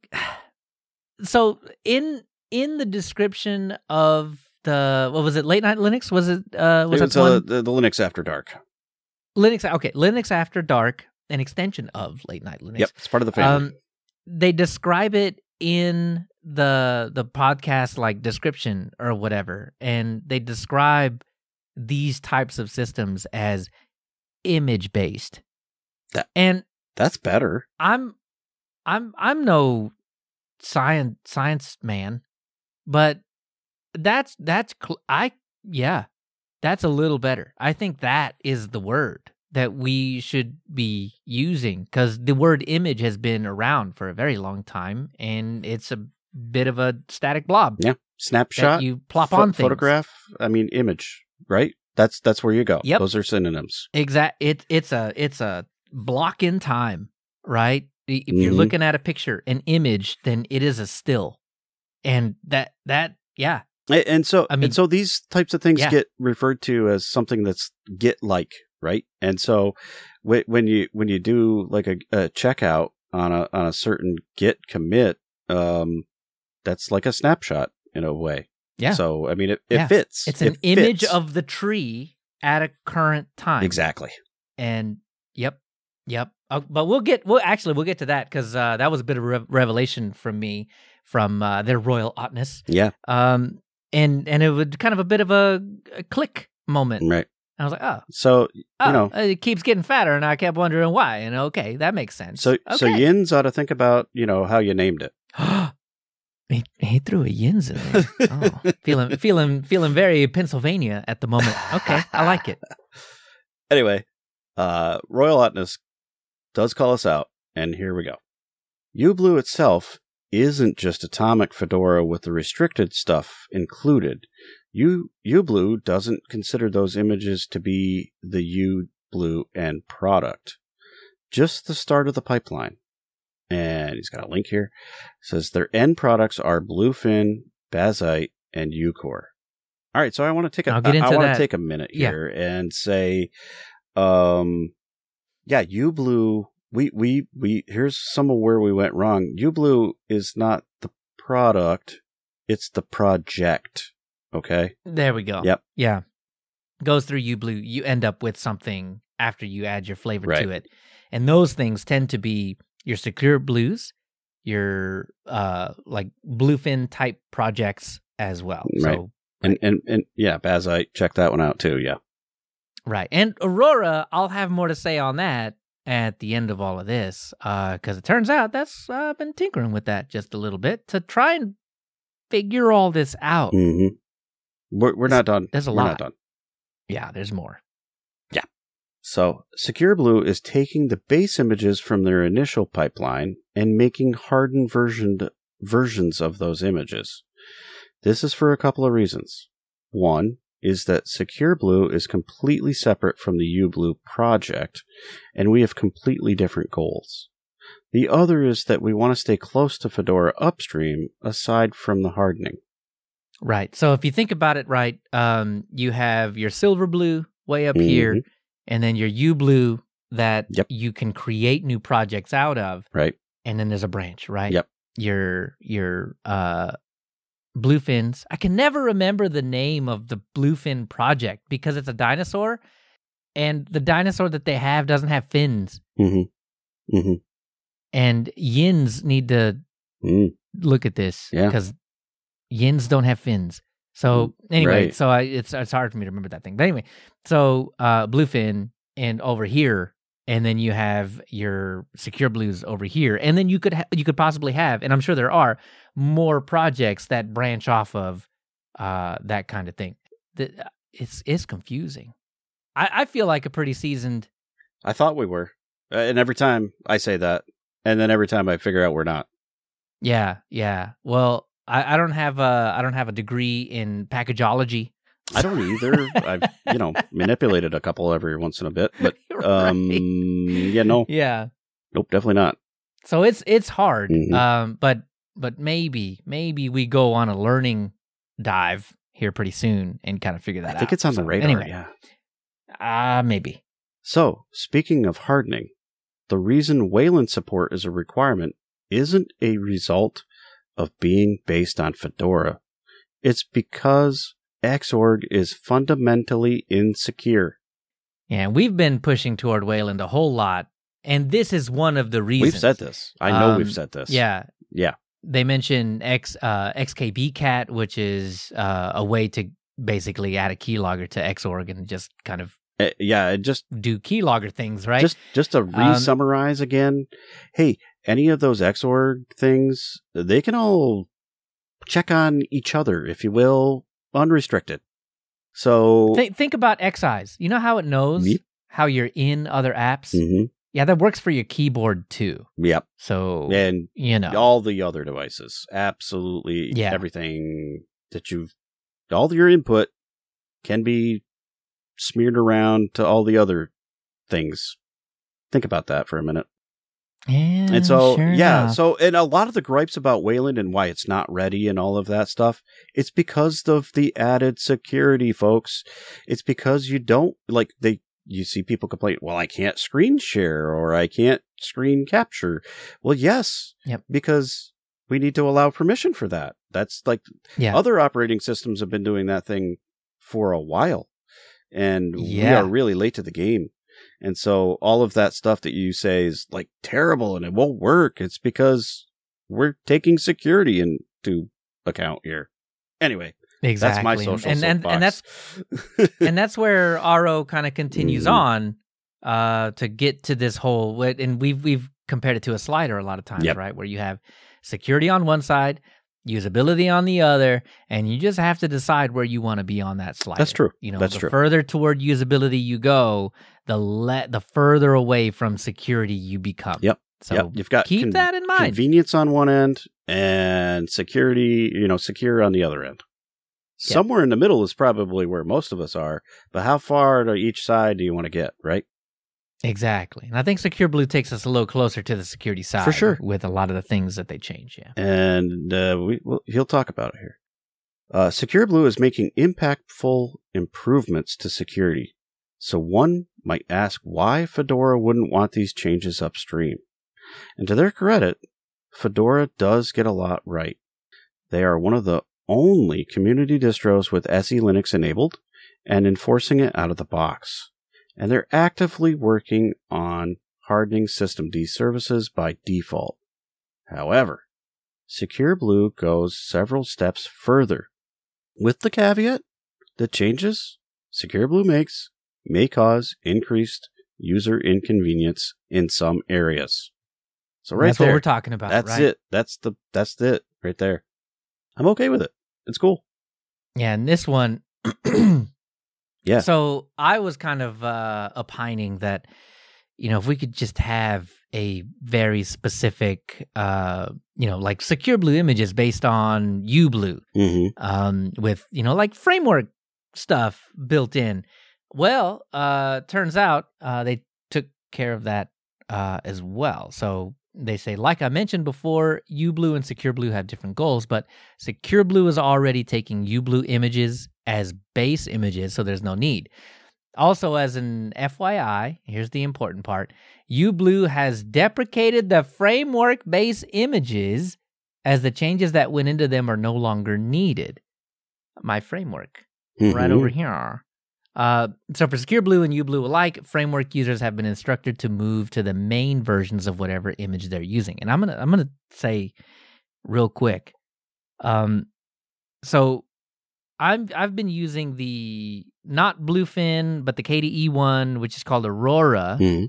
so in in the description of the what was it? Late Night Linux? Was it? Uh, was it that was, the uh, one? the, the Linux After Dark. Linux? Okay, Linux After Dark, an extension of Late Night Linux. Yep, it's part of the family. Um, they describe it in the the podcast like description or whatever, and they describe these types of systems as image based. That- And That's better. I'm I'm I'm no science science man, but that's that's cl- I yeah, that's a little better. I think that is the word that we should be using because the word image has been around for a very long time, and it's a bit of a static blob Yeah, snapshot. that you plop pho- on things. photograph. I mean, image. Right. That's that's where you go. Yep. Those are synonyms. Exact. It it's a it's a block in time, right? I- If you're Mhm. looking at a picture, an image, then it is a still, and that that yeah. A- And so, I mean- and so these types of things Yeah. get referred to as something that's Git-like, right? And so, wh- when you when you do like a, a checkout on a on a certain Git commit, um, that's like a snapshot in a way. Yeah. So, I mean, it, it Yeah. fits. It's an It image fits. of the tree at a current time. exactly. And yep, yep. Uh, but we'll get. We'll actually we'll get to that because uh, that was a bit of a re- revelation from me from uh, their royal oughtness. Yeah. Um, and and it was kind of a bit of a, a click moment. Right. I was like, oh, So, oh, you know, it keeps getting fatter, and I kept wondering why. And okay, that makes sense. so okay. so Yins ought to think about, you know, how you named it. he, he threw a yins in there. Oh, feeling feeling feeling very Pennsylvania at the moment. Okay, I like it. Anyway, uh, Royal Oughtness does call us out, and here we go. uBlue itself isn't just Atomic Fedora with the restricted stuff included. U, uBlue doesn't consider those images to be the uBlue end product, just the start of the pipeline. And he's got a link here. It says their end products are Bluefin, Bazzite, and uCore. All right, so I want to take a I'll get into I, I want that. to take a minute Yeah. here and say, um, yeah, uBlue. We we we. Here's some of where we went wrong. uBlue is not the product; it's the project. Okay. There we go. Yep. Yeah. Goes through uBlue. You end up with something after you add your flavor Right. to it. And those things tend to be your secure blues, your uh like Bluefin type projects as well. Right. So And and and yeah, Bazzite. Check that one out too. Yeah. right. And Aurora, I'll have more to say on that at the end of all of this. Uh, because it turns out that's uh, I've been tinkering with that just a little bit to try and figure all this out. Mm-hmm. We're we're not done. There's a we're lot. not done. Yeah, there's more. So, SecureBlue is taking the base images from their initial pipeline and making hardened versioned versions of those images. This is for a couple of reasons. One is that SecureBlue is completely separate from the uBlue project, and we have completely different goals. The other is that we want to stay close to Fedora upstream, aside from the hardening. Right. So if you think about it right, um, you have your Silverblue way up Mhm. here, and then your uBlue that Yep. you can create new projects out of, Right? and then there's a branch, right? Yep. Your your uh, Bluefins. I can never remember the name of the Bluefin project because it's a dinosaur, and the dinosaur that they have doesn't have fins, Mm-hmm. Mm-hmm. and yins need to Mm. look at this Yeah. because yins don't have fins. So anyway, Right. so I, it's it's hard for me to remember that thing. But anyway, so uh, Bluefin and over here, and then you have your Secure Blues over here, and then you could ha- you could possibly have, and I'm sure there are more projects that branch off of uh, that kind of thing. The, it's it's confusing. I, I feel like a pretty seasoned. I thought we were. Uh, and every time I say that, and then every time I figure out we're not. Yeah, yeah. Well, I, I don't have a I don't have a degree in packageology. I don't either. I've, you know, manipulated a couple every once in a bit, but um, Right. yeah, no, Yeah. nope, definitely not. So it's it's hard. Mhm. Um, but but maybe maybe we go on a learning dive here pretty soon and kind of figure that I out. think it's on the So, radar. Anyway, Yeah. ah, maybe. So, speaking of hardening, the reason Wayland support is a requirement isn't a result of being based on Fedora. It's because Xorg is fundamentally insecure. Yeah, we've been pushing toward Wayland a whole lot, and this is one of the reasons. We've said this. I know Um, we've said this. Yeah, Yeah. they mention X uh, X K B cat, which is uh, a way to basically add a keylogger to Xorg and just kind of Uh, yeah, it just do keylogger things, right? Just just to re-summarize again, hey, any of those Xorg things, they can all check on each other, if you will, unrestricted. So, Th- think about X eyes. You know how it knows Yep. how you're in other apps? mhm, Yeah, that works for your keyboard too. yep, So, and you know. all the other devices, absolutely, Yeah. everything that you've, all your input can be smeared around to all the other things. Think about that for a minute. Yeah, And so, sure yeah, enough. so, and a lot of the gripes about Wayland and why it's not ready and all of that stuff, it's because of the added security, folks. It's because you don't, like, they, you see people complain, well, I can't screen share or I can't screen capture. Well, yes, Yep. because we need to allow permission for that. That's like, Yeah. other operating systems have been doing that thing for a while. And we Yeah. are really late to the game. And so all of that stuff that you say is like terrible and it won't work. It's because we're taking security into account here. Anyway, exactly. that's my social and, and, and that's soapbox. and that's where R O kind of continues Mhm. on uh, to get to this whole. And we've we've compared it to a slider a lot of times, Yep. right? Where you have security on one side, usability on the other, and you just have to decide where you want to be on that slider. That's true. You know, That's the true. further toward usability you go, the le- the further away from security you become. Yep. So yep. You've got keep con- that in mind. Convenience on one end and security, you know, secure on the other end. Yep. Somewhere in the middle is probably where most of us are, but how far to each side do you want to get, right? Exactly. And I think Secure Blue takes us a little closer to the security side. For sure. With a lot of the things that they change, yeah. And uh, we, well, he'll talk about it here. Uh, Secure Blue is making impactful improvements to security. So one might ask why Fedora wouldn't want these changes upstream. And to their credit, Fedora does get a lot right. They are one of the only community distros with S E Linux enabled and enforcing it out of the box. And they're actively working on hardening systemd services by default. However, Secure Blue goes several steps further, with the caveat that changes Secure Blue makes may cause increased user inconvenience in some areas. So right that's there, what we're talking about. That's right? it. That's the that's it right there. I'm okay with it. It's cool. Yeah, and this one, yeah. So I was kind of uh, opining that, you know, if we could just have a very specific, uh, you know, like Secure Blue images based on uBlue, mm-hmm. um, with, you know, like framework stuff built in. Well, uh, turns out uh, they took care of that uh, as well. So they say, like I mentioned before, uBlue and Secure Blue have different goals, but Secure Blue is already taking uBlue images as base images, so there's no need. Also, as an F Y I, here's the important part, uBlue has deprecated the framework base images as the changes that went into them are no longer needed. My framework, mm-hmm. right over here. Uh, so for Secure Blue and uBlue alike, framework users have been instructed to move to the main versions of whatever image they're using. And I'm gonna I'm gonna say real quick. Um, so I've I've been using the not Bluefin, but the K D E one, which is called Aurora. Mm-hmm.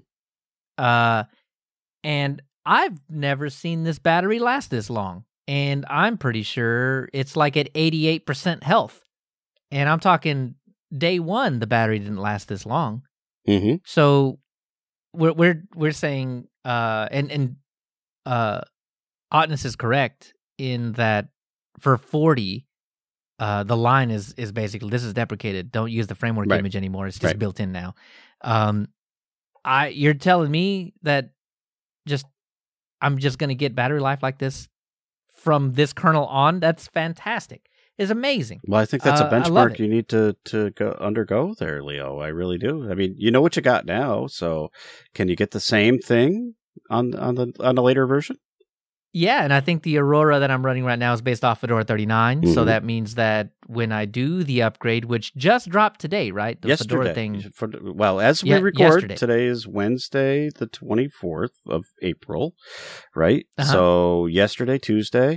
Uh, and I've never seen this battery last this long. And I'm pretty sure it's like at eighty-eight percent health. And I'm talking day one, the battery didn't last this long. Mm-hmm. So we're we're we're saying, uh, and and uh, Otness is correct in that for forty, uh, the line is is basically this is deprecated. Don't use the framework right. image anymore. It's just right. built in now. Um, I you're telling me that just I'm just gonna get battery life like this from this kernel on? That's fantastic. It's amazing. Well, I think that's a Uh, I love benchmark it. you need to to go undergo there, Leo. I really do. I mean, you know what you got now, so can you get the same thing on on the on the later version? Yeah, and I think the Aurora that I'm running right now is based off Fedora thirty-nine, Mhm. so that means that when I do the upgrade, which just dropped today, right? The Yesterday. Fedora thing. For, well, as we Yeah, record, yesterday. today is Wednesday, the twenty-fourth of April, right? Uh-huh. So yesterday, Tuesday,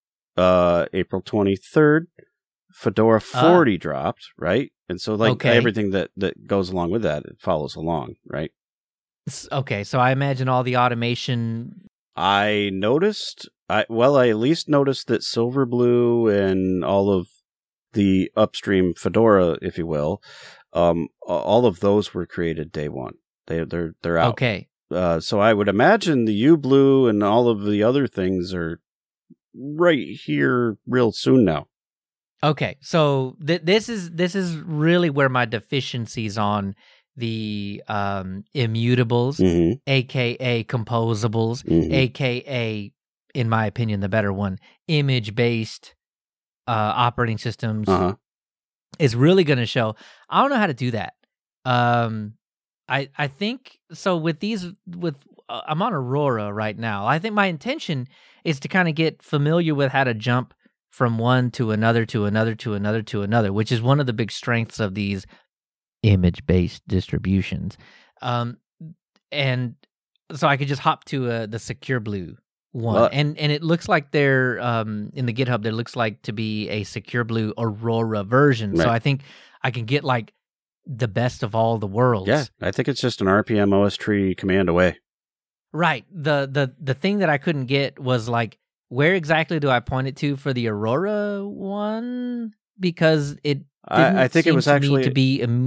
uh, April twenty-third, Fedora forty dropped, right? And so like Okay. everything that, that goes along with that, it follows along, right? S- Okay, so I imagine all the automation. I noticed, I well, I at least noticed that Silverblue and all of the upstream Fedora, if you will, um, all of those were created day one. They they're they're out. Okay, Uh, so I would imagine the uBlue and all of the other things are right here real soon now. okay. So th- this is this is really where my deficiencies on the um, immutables, Mm-hmm. aka composables, Mhm. aka, in my opinion, the better one, image-based uh, operating systems Uh-huh. is really going to show. I don't know how to do that. Um, I I think so with these with uh, I'm on Aurora right now. I think my intention is to kind of get familiar with how to jump from one to another to another to another to another, which is one of the big strengths of these image-based distributions. Um, and so I could just hop to uh, the Secure Blue one, Well- and and it looks like they're um, in the GitHub. There looks like to be a Secure Blue Aurora version. So Right. I think I can get like the best of all the worlds. Yeah, I think it's just an R P M O S tree command away. Right. The the the thing that I couldn't get was like, where exactly do I point it to for the Aurora one? Because it didn't I, I think it seem was to me actually to be Im-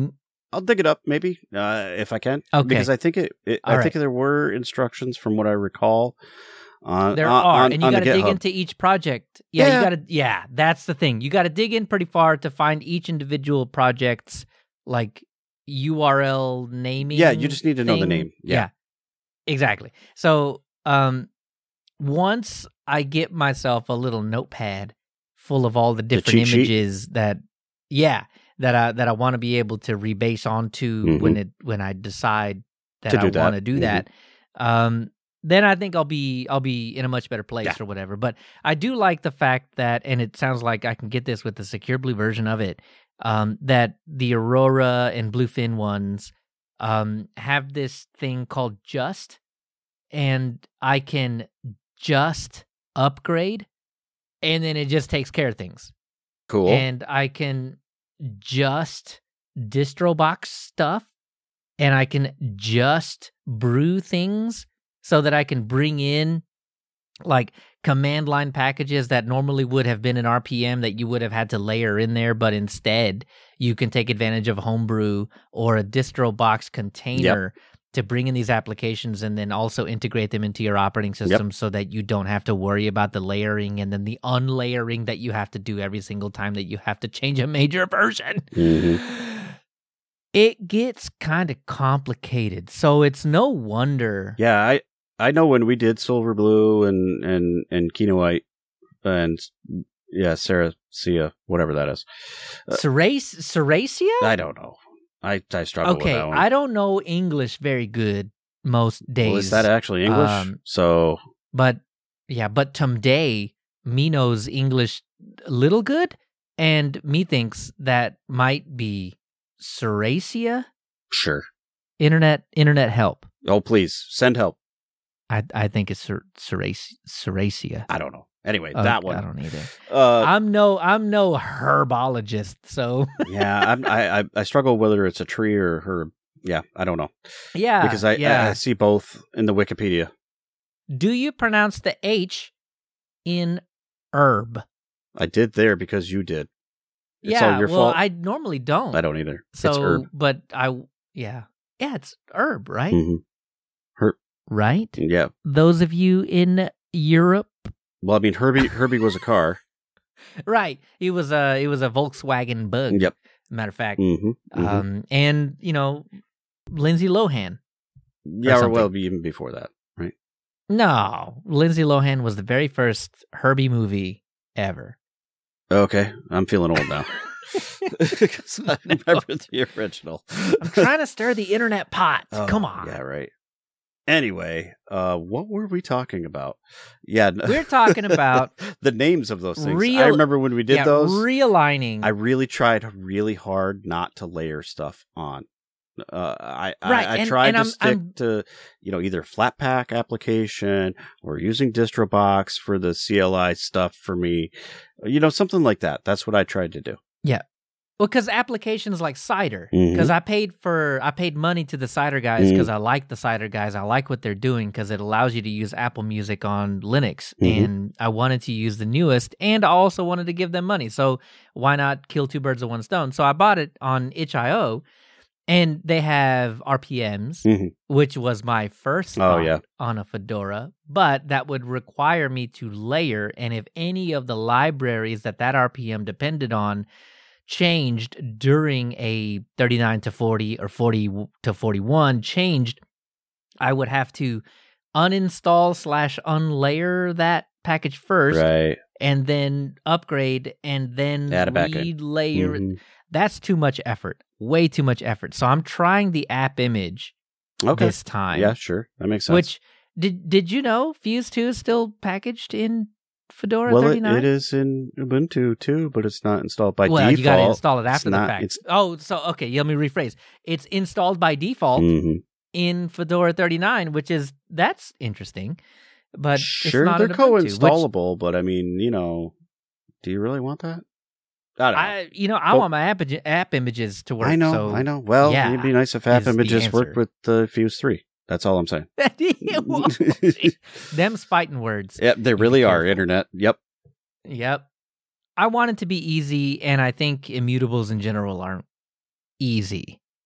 I'll dig it up maybe uh, if I can. Okay. Because I think it. it I All think right. there were instructions from what I recall. On, There on, are, on, and you on got to the dig GitHub. into each project. Yeah, Yeah. you got to. Yeah, that's the thing. You got to dig in pretty far to find each individual project's like U R L naming. Yeah, you just need to know the thing. name. Yeah. exactly. So, um, once I get myself a little notepad full of all the different cheat sheet? images that, yeah, that I that I want to be able to rebase onto Mhm. when it when I decide that To I do that. want to do Mhm. that. Um, then I think I'll be I'll be in a much better place Yeah. or whatever. But I do like the fact that, and it sounds like I can get this with the Secure Blue version of it, um, that the Aurora and Bluefin ones um, have this thing called Just, and I can just upgrade, and then it just takes care of things. Cool. And I can just DistroBox stuff, and I can just brew things so that I can bring in like command line packages that normally would have been in R P M that you would have had to layer in there, but instead you can take advantage of Homebrew or a DistroBox container to bring in these applications and then also integrate them into your operating system so that you don't have to worry about the layering and then the unlayering that you have to do every single time that you have to change a major version. Mhm. It gets kind of complicated. So it's no wonder. Yeah, I I know when we did Silver Blue and and and Kino White and yeah, Sarah Sia, whatever that is. Uh, Cerace- Ceracia? I don't know. I I struggle with Okay, that one. I don't know English very good most days. Well, is that actually English? Um, so But yeah, but today me knows English a little good, and me thinks that might be Ceracia. sure. Internet internet help. Oh, please send help. I I think it's Cer- Cerac- Ceracia. I don't know. Anyway, Oh, that one. I don't either. Uh, I'm no I'm no herbologist, so yeah, I'm, I I I struggle whether it's a tree or herb. Yeah, I don't know yeah. because I, yeah. I I see both in the Wikipedia. Do you pronounce the H in herb? I did there because you did. It's yeah, all your well, fault. I normally don't. I don't either. So, it's herb. but I, yeah, yeah, it's herb, right? hmm Right. Yeah. Those of you in Europe, Well, I mean, Herbie Herbie was a car. right? It was a it was a Volkswagen Bug. Yep. Matter of fact, hmm um, and you know, Lindsay Lohan. yeah, or something. well, even before that, right? No, Lindsay Lohan was the very first Herbie movie ever. Okay, I'm feeling old now. Because I remember the original. I'm trying to stir the internet pot. Oh, Come on. Yeah, right. Anyway, uh, what were we talking about? Yeah, no- We're talking about the names of those things. I real- remember when we did yeah, those. realigning. I really tried really hard not to layer stuff on. Uh, I, Right, I I and- tried and to I'm- stick I'm- to you know either Flatpak application or using DistroBox for the C L I stuff for me, you know something like that. That's what I tried to do. Well, because applications like Cider, Mhm. because I paid for I paid money to the Cider guys because I like the Cider guys. I like what they're doing because it allows you to use Apple Music on Linux, Mhm. and I wanted to use the newest, and I also wanted to give them money. So why not kill two birds with one stone? So I bought it on itch dot i o, and they have R P Ms, Mhm. which was my first Oh, thought yeah. on a Fedora, but that would require me to layer, and if any of the libraries that that R P M depended on changed during a thirty-nine to forty or forty to forty-one changed, I would have to uninstall slash unlayer that package first Right. and then upgrade and then Add it back in. re-layer it. Mhm. That's too much effort. Way too much effort. So I'm trying the app image Okay. this time. Yeah, sure. That makes sense. Which did did you know Fuse two is still packaged in Fedora well, it, thirty-nine? it is in Ubuntu too, but it's not installed by well, default. you got to install it It's after the not- fact. it's- Oh, so okay, let me rephrase. It's installed by default Mhm. in Fedora thirty-nine, which is that's interesting. But Sure, it's not they're in Ubuntu, which co-installable, but I mean, you know, do you really want that? I don't know. I, you know, I But- want my app, app images to work. I know, so I know. Well, yeah, it'd be nice if app is the images answer. worked with the Fuse three. That's all I'm saying. Them's fighting words. Yep, they be really are. careful. Internet. Yep. Yep. I want it to be easy, and I think immutables in general aren't easy.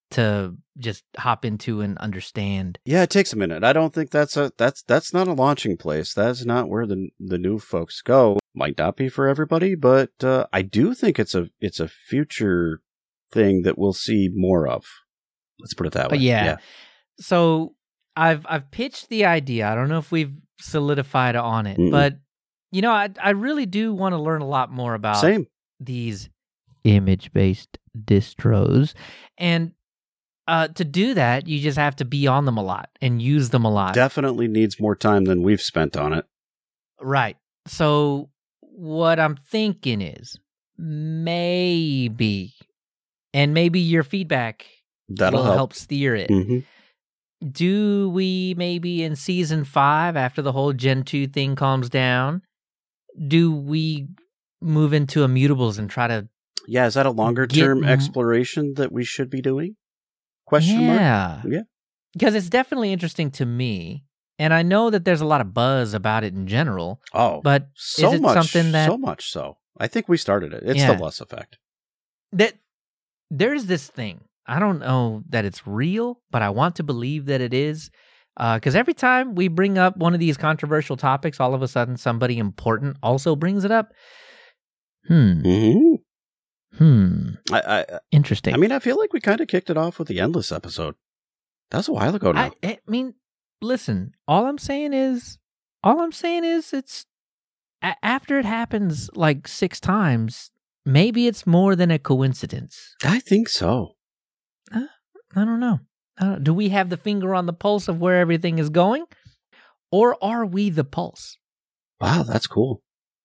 to just hop into and understand. Yeah, it takes a minute. I don't think that's a that's that's not a launching place. That's not where the the new folks go. Might not be for everybody, but uh, I do think it's a it's a future thing that we'll see more of. Let's put it that way. But yeah. yeah. So I've I've pitched the idea. I don't know if we've solidified on it, Mm-mm. but you know, I I really do want to learn a lot more about Same. these image-based distros. And uh, to do that, you just have to be on them a lot and use them a lot. Definitely needs more time than we've spent on it. Right. So what I'm thinking is maybe, and maybe your feedback That'll will help. help steer it. Mm-hmm. Do we maybe in season five, after the whole Gen two thing calms down, do we move into immutables and try to Yeah, is that a longer term Get, exploration that we should be doing? Question yeah. mark? Yeah. Because it's definitely interesting to me. And I know that there's a lot of buzz about it in general. Oh, but so is it much, something that so much so. I think we started it. It's Yeah. the Less Effect. that there's this thing. I don't know that it's real, but I want to believe that it is. Because uh, every time we bring up one of these controversial topics, all of a sudden somebody important also brings it up. Hmm. Mm-hmm. Hmm. I, I, Interesting. I mean, I feel like we kind of kicked it off with the Endless episode. That was a while ago now. I, I mean, listen, all I'm saying is, all I'm saying is it's, a- after it happens like six times, maybe it's more than a coincidence. I think so. Uh, I don't know. I don't, do we have the finger on the pulse of where everything is going? Or are we the pulse? Wow, that's cool.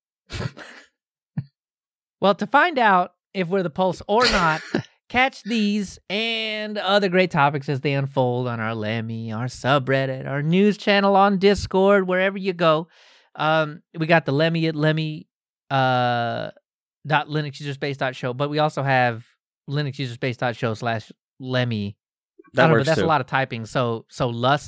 Well, to find out if we're the pulse or not, catch these and other great topics as they unfold on our Lemmy, our subreddit, our news channel on Discord, wherever you go. Um, we got the Lemmy at Lemmy uh, dot linuxuserspace dot show, but we also have linuxuserspace dot show slash Lemmy. That I don't know, works but that's too. a lot of typing. So so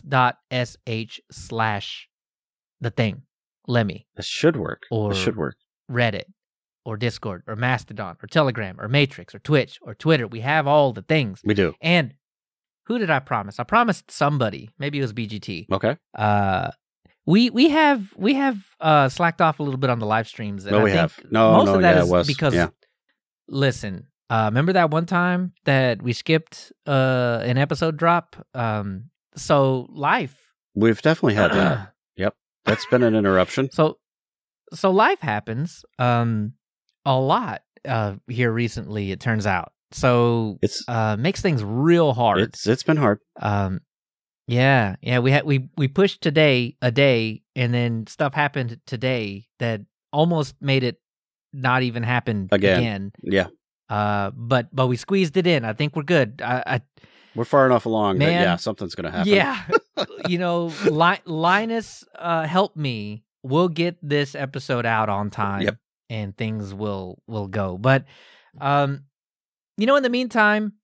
lust.sh slash the thing, Lemmy. This should work. Or this should work. Reddit or Discord or Mastodon or Telegram or Matrix or Twitch or Twitter. We have all the things. We do. And who did I promise? I promised somebody. Maybe it was B G T. Okay. Uh, we we have we have uh, slacked off a little bit on the live streams. And No, I we think have. No, most no, of that yeah, is it was. because Yeah. listen. Uh, remember that one time that we skipped uh, an episode drop? Um, so life. We've definitely had that. Yep. That's been an interruption. So, so life happens um, a lot uh, here recently. It turns out, so It's uh, makes things real hard. it's it's been hard. Um, yeah, yeah. We had we we pushed today a day, and then stuff happened today that almost made it not even happen Again. again. Yeah. Uh, but but we squeezed it in. I think we're good. I, I We're far enough along that, Man. yeah, something's going to happen. yeah, you know, Li- Linus, uh, help me. We'll get this episode out on time, Yep. and things will will go. But, um, you know, in the meantime,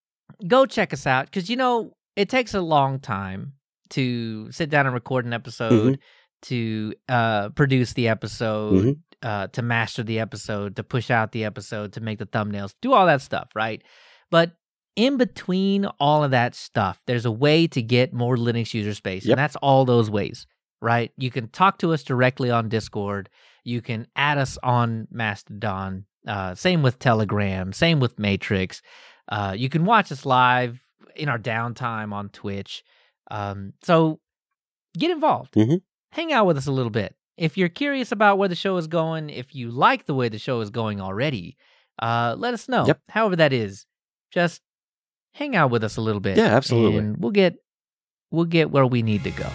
go check us out because you know it takes a long time to sit down and record an episode, to uh, produce the episode, Mhm. uh, to master the episode, to push out the episode, to make the thumbnails, do all that stuff, right? But in between all of that stuff, there's a way to get more Linux user space, Yep. and that's all those ways, right? You can talk to us directly on Discord. You can add us on Mastodon. Uh, same with Telegram. Same with Matrix. Uh, you can watch us live in our downtime on Twitch. Um, so get involved. Mhm. Hang out with us a little bit. If you're curious about where the show is going, if you like the way the show is going already, uh, let us know. Yep. However that is, just hang out with us a little bit. Yeah, absolutely. And we'll get we'll get where we need to go.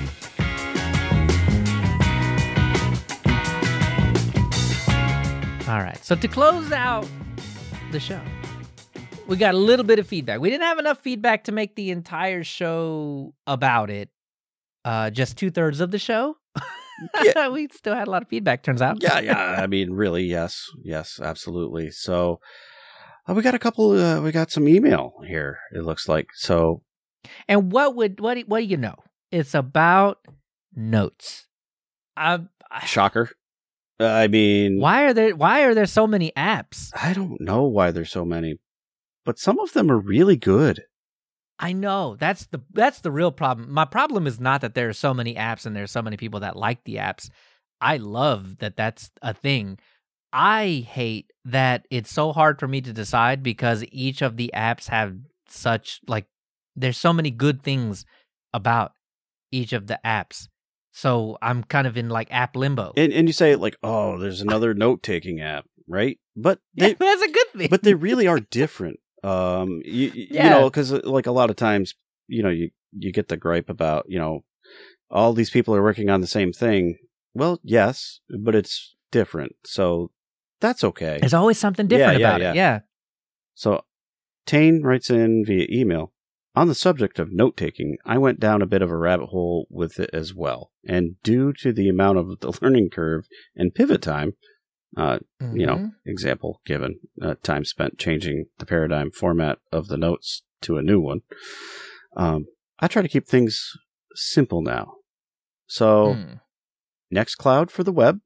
All right. So to close out the show, we got a little bit of feedback. We didn't have enough feedback to make the entire show about it. Uh, just two thirds of the show. Yeah. We still had a lot of feedback, turns out. Yeah, yeah. I mean, really, yes. Yes, absolutely. So uh, we got a couple, uh, we got some email here, it looks like. So And what would what do, what do you know? It's about notes. Um, shocker. I mean, why are there why are there so many apps? I don't know why there's so many, but some of them are really good. I know that's the that's the real problem. My problem is not that there are so many apps and there's so many people that like the apps. I love that that's a thing. I hate that it's so hard for me to decide because each of the apps have such like there's so many good things about each of the apps. So I'm kind of in like app limbo. And and you say like, oh, there's another note taking app, right? But they, yeah, that's a good thing. But they really are different. Um, you, yeah. you know, because like a lot of times, you know, you, you get the gripe about, you know, all these people are working on the same thing. Well, yes, but it's different. So that's okay. There's always something different yeah, yeah, about yeah. it. Yeah. So Tane writes in via email, on the subject of note taking, I went down a bit of a rabbit hole with it as well. And due to the amount of the learning curve and pivot time, Uh, Mm-hmm. you know, example given, uh, time spent changing the paradigm format of the notes to a new one. Um, I try to keep things simple now. So, Mm. Nextcloud for the web,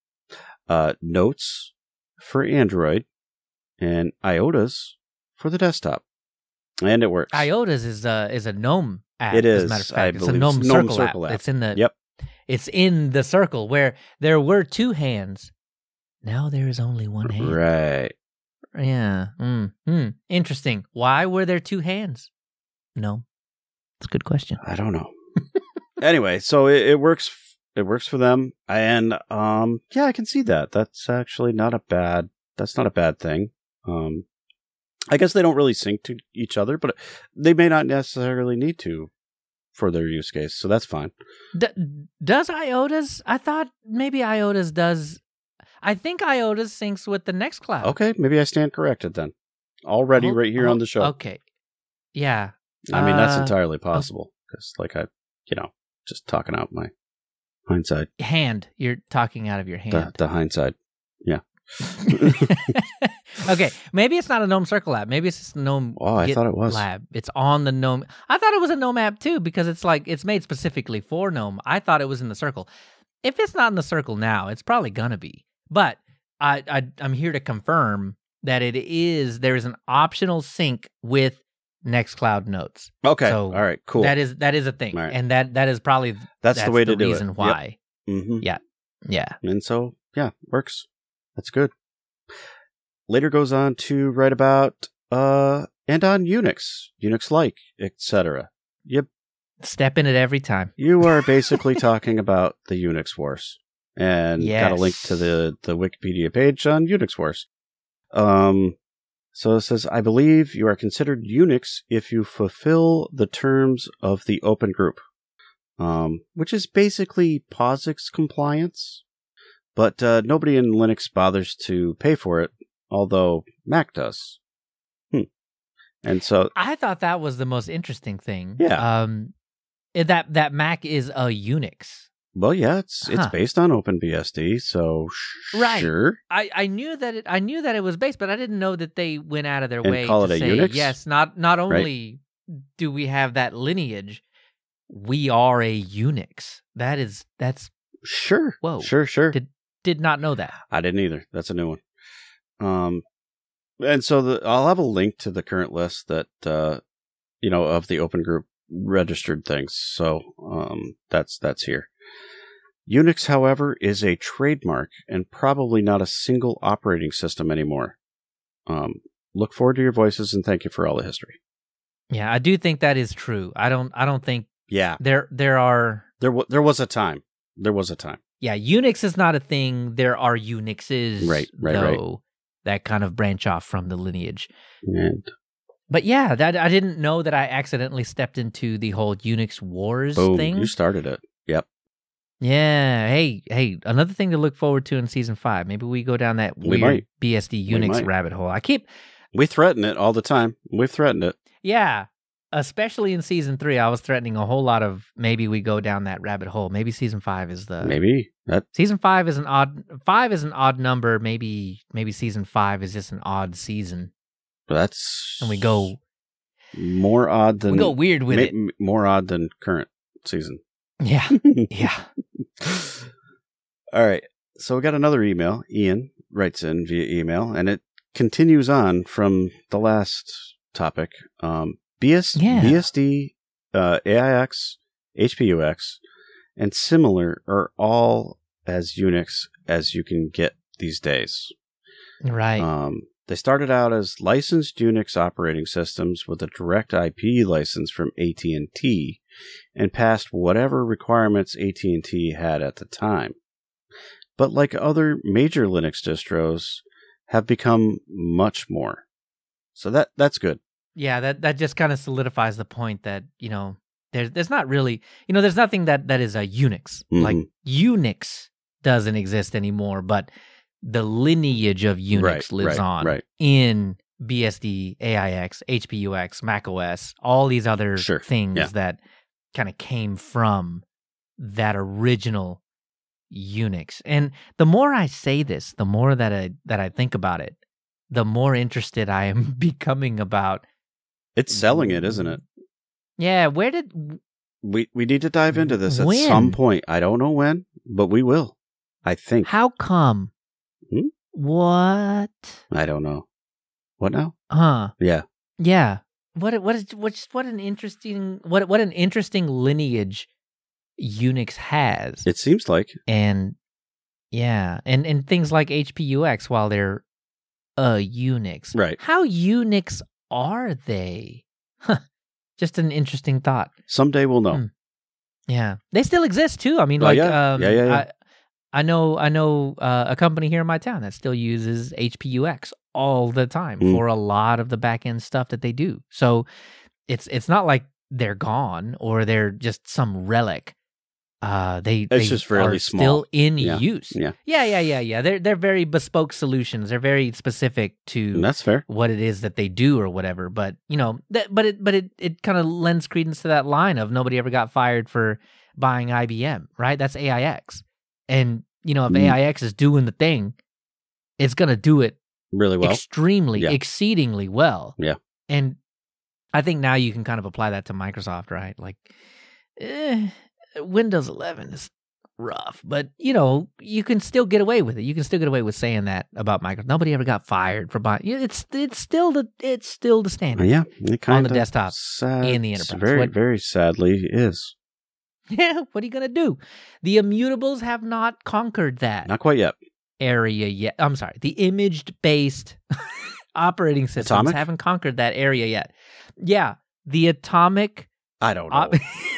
uh, Notes for Android, and Iotas for the desktop. And it works. Iotas is a is a GNOME app. It as is, a matter of I fact. It's a believe. GNOME, It's GNOME Circle, Circle app. app. It's in the Yep. It's in the circle where there were two hands. Now there is only one hand. Right. Yeah. Mm. Mm. Interesting. Why were there two hands? No. It's a good question. I don't know. Anyway, so it, it works. It works for them, and um, yeah, I can see that. That's actually not a bad. That's not a bad thing. Um, I guess they don't really sync to each other, but they may not necessarily need to for their use case, so that's fine. D- does Iotas? I thought maybe Iotas does. I think Iotas syncs with the Nextcloud. Okay, maybe I stand corrected then. Already, Oh, right here oh, on the show. Okay. Yeah. I mean, that's Uh, entirely possible because, like, I, you know, just talking out my hindsight, Hand. You're talking out of your the, hand. the hindsight. Yeah. Okay, maybe it's not a GNOME Circle app. Maybe it's just a GNOME Oh, I Git thought it was. Lab. It's on the GNOME. I thought it was a GNOME app too because it's like it's made specifically for GNOME. I thought it was in the Circle. If it's not in the Circle now, it's probably gonna be. But I, I I'm here to confirm that it is. There is an optional sync with Nextcloud Notes. Okay. So all right. Cool. That is that is a thing, All right. and that that is probably that's, that's the way to the do reason it. why. Yep. Mm-hmm. Yeah. Yeah. And so, yeah, works. That's good. Later goes on to write about, uh, and on Unix, Unix-like, et cetera. Yep. Step in it every time. You are basically talking about the Unix Wars. And got a link to Yes. the, the Wikipedia page on Unix Wars. Um, so it says, I believe you are considered Unix if you fulfill the terms of the open group, um, which is basically POSIX compliance. But uh, nobody in Linux bothers to pay for it, although Mac does. Hmm. And so, I thought that was the most interesting thing. Yeah. Um, that that Mac is a Unix. well, yeah, it's it's Huh. based on OpenBSD, so sh- Right. sure. I, I knew that it I knew that it was based, but I didn't know that they went out of their And way call to it a say Unix? yes. Not not only do we have that lineage, we are a Unix. That is that's Sure. Whoa. Sure, sure. Did- did not know that. I didn't either. That's a new one. Um, and so the, I'll have a link to the current list that, uh, you know, of the open group registered things. So, um, that's, that's here. Unix, however, is a trademark and probably not a single operating system anymore. Um, look forward to your voices and thank you for all the history. Yeah, I do think that is true. I don't I don't think Yeah. there there are There, w- there was a time. There was a time. Yeah, Unix is not a thing. There are Unixes, Right, right, though, right. that kind of branch off from the lineage. And But yeah, that I didn't know that I accidentally stepped into the whole Unix wars boom, thing. you started it. Yep. Yeah, hey, hey, another thing to look forward to in season five. Maybe we go down that We weird might. B S D We Unix might. rabbit hole. I keep, We threaten it all the time. We've threatened it. yeah, especially in season three, I was threatening a whole lot of maybe we go down that rabbit hole. Maybe season five is the Maybe that season five is an odd five is an odd number. Maybe maybe season five is just an odd season, that's and we go more odd than we go weird with ma- it. m- more odd than current season. Yeah, yeah. All right. So we got another email. Ian writes in via email, and it continues on from the last topic. Um, B S, Yeah. B S D, uh, A I X, H P U X, and similar are all as Unix as you can get these days. Right. Um, they started out as licensed Unix operating systems with a direct I P license from A T and T and passed whatever requirements A T and T had at the time. But like other major Linux distros, have become much more. So that that's good. Yeah, that, that just kind of solidifies the point that, you know, there's there's not really, you know, there's nothing that, that is a Unix. Mhm. Like Unix doesn't exist anymore, but the lineage of Unix Right, lives right, on right. in B S D, A I X, H P U X, macOS, all these other Sure, things yeah. that kind of came from that original Unix. And the more I say this, the more that I that I think about it, the more interested I am becoming about. It's selling it, isn't it? Yeah, where did We we need to dive into this at When? some point. I don't know when, but we will. I think. how come? Hmm? What? I don't know. What now? Huh? Yeah. Yeah. What? What is? What? What an interesting. What? What an interesting lineage Unix has. It seems like. and yeah, and and things like H P U X, while they're a Unix, Right. How Unix are they? Huh. Just an interesting thought. Someday we'll know. Hmm. Yeah, they still exist too. I mean, Oh, like, yeah. um, Yeah, yeah, yeah. I, I know, I know uh, a company here in my town that still uses H P U X all the time Mm. for a lot of the back end stuff that they do. So it's it's not like they're gone or they're just some relic. Uh, they It's they just fairly are small. still in Yeah. use. Yeah. yeah, yeah, yeah, yeah. They're they're very bespoke solutions. They're very specific to And that's fair. what it is that they do or whatever. But you know, that but it but it it kind of lends credence to that line of nobody ever got fired for buying I B M, right? That's A I X, and you know if Mm. A I X is doing the thing, it's gonna do it Really well. extremely, yeah. exceedingly well. Yeah. And I think now you can kind of apply that to Microsoft, right? Like, eh, Windows eleven is rough, but you know you can still get away with it. You can still get away with saying that about Microsoft. Nobody ever got fired for buying. It's it's still the it's still the standard. yeah. It kind On the of desktop sad, and the enterprise. Very, What- very sadly is. Yeah, what are you gonna do? The immutables have not conquered that Not quite yet. area yet. I'm sorry, the image-based operating systems Atomic? haven't conquered that area yet. Yeah, the atomic. I don't know. Op-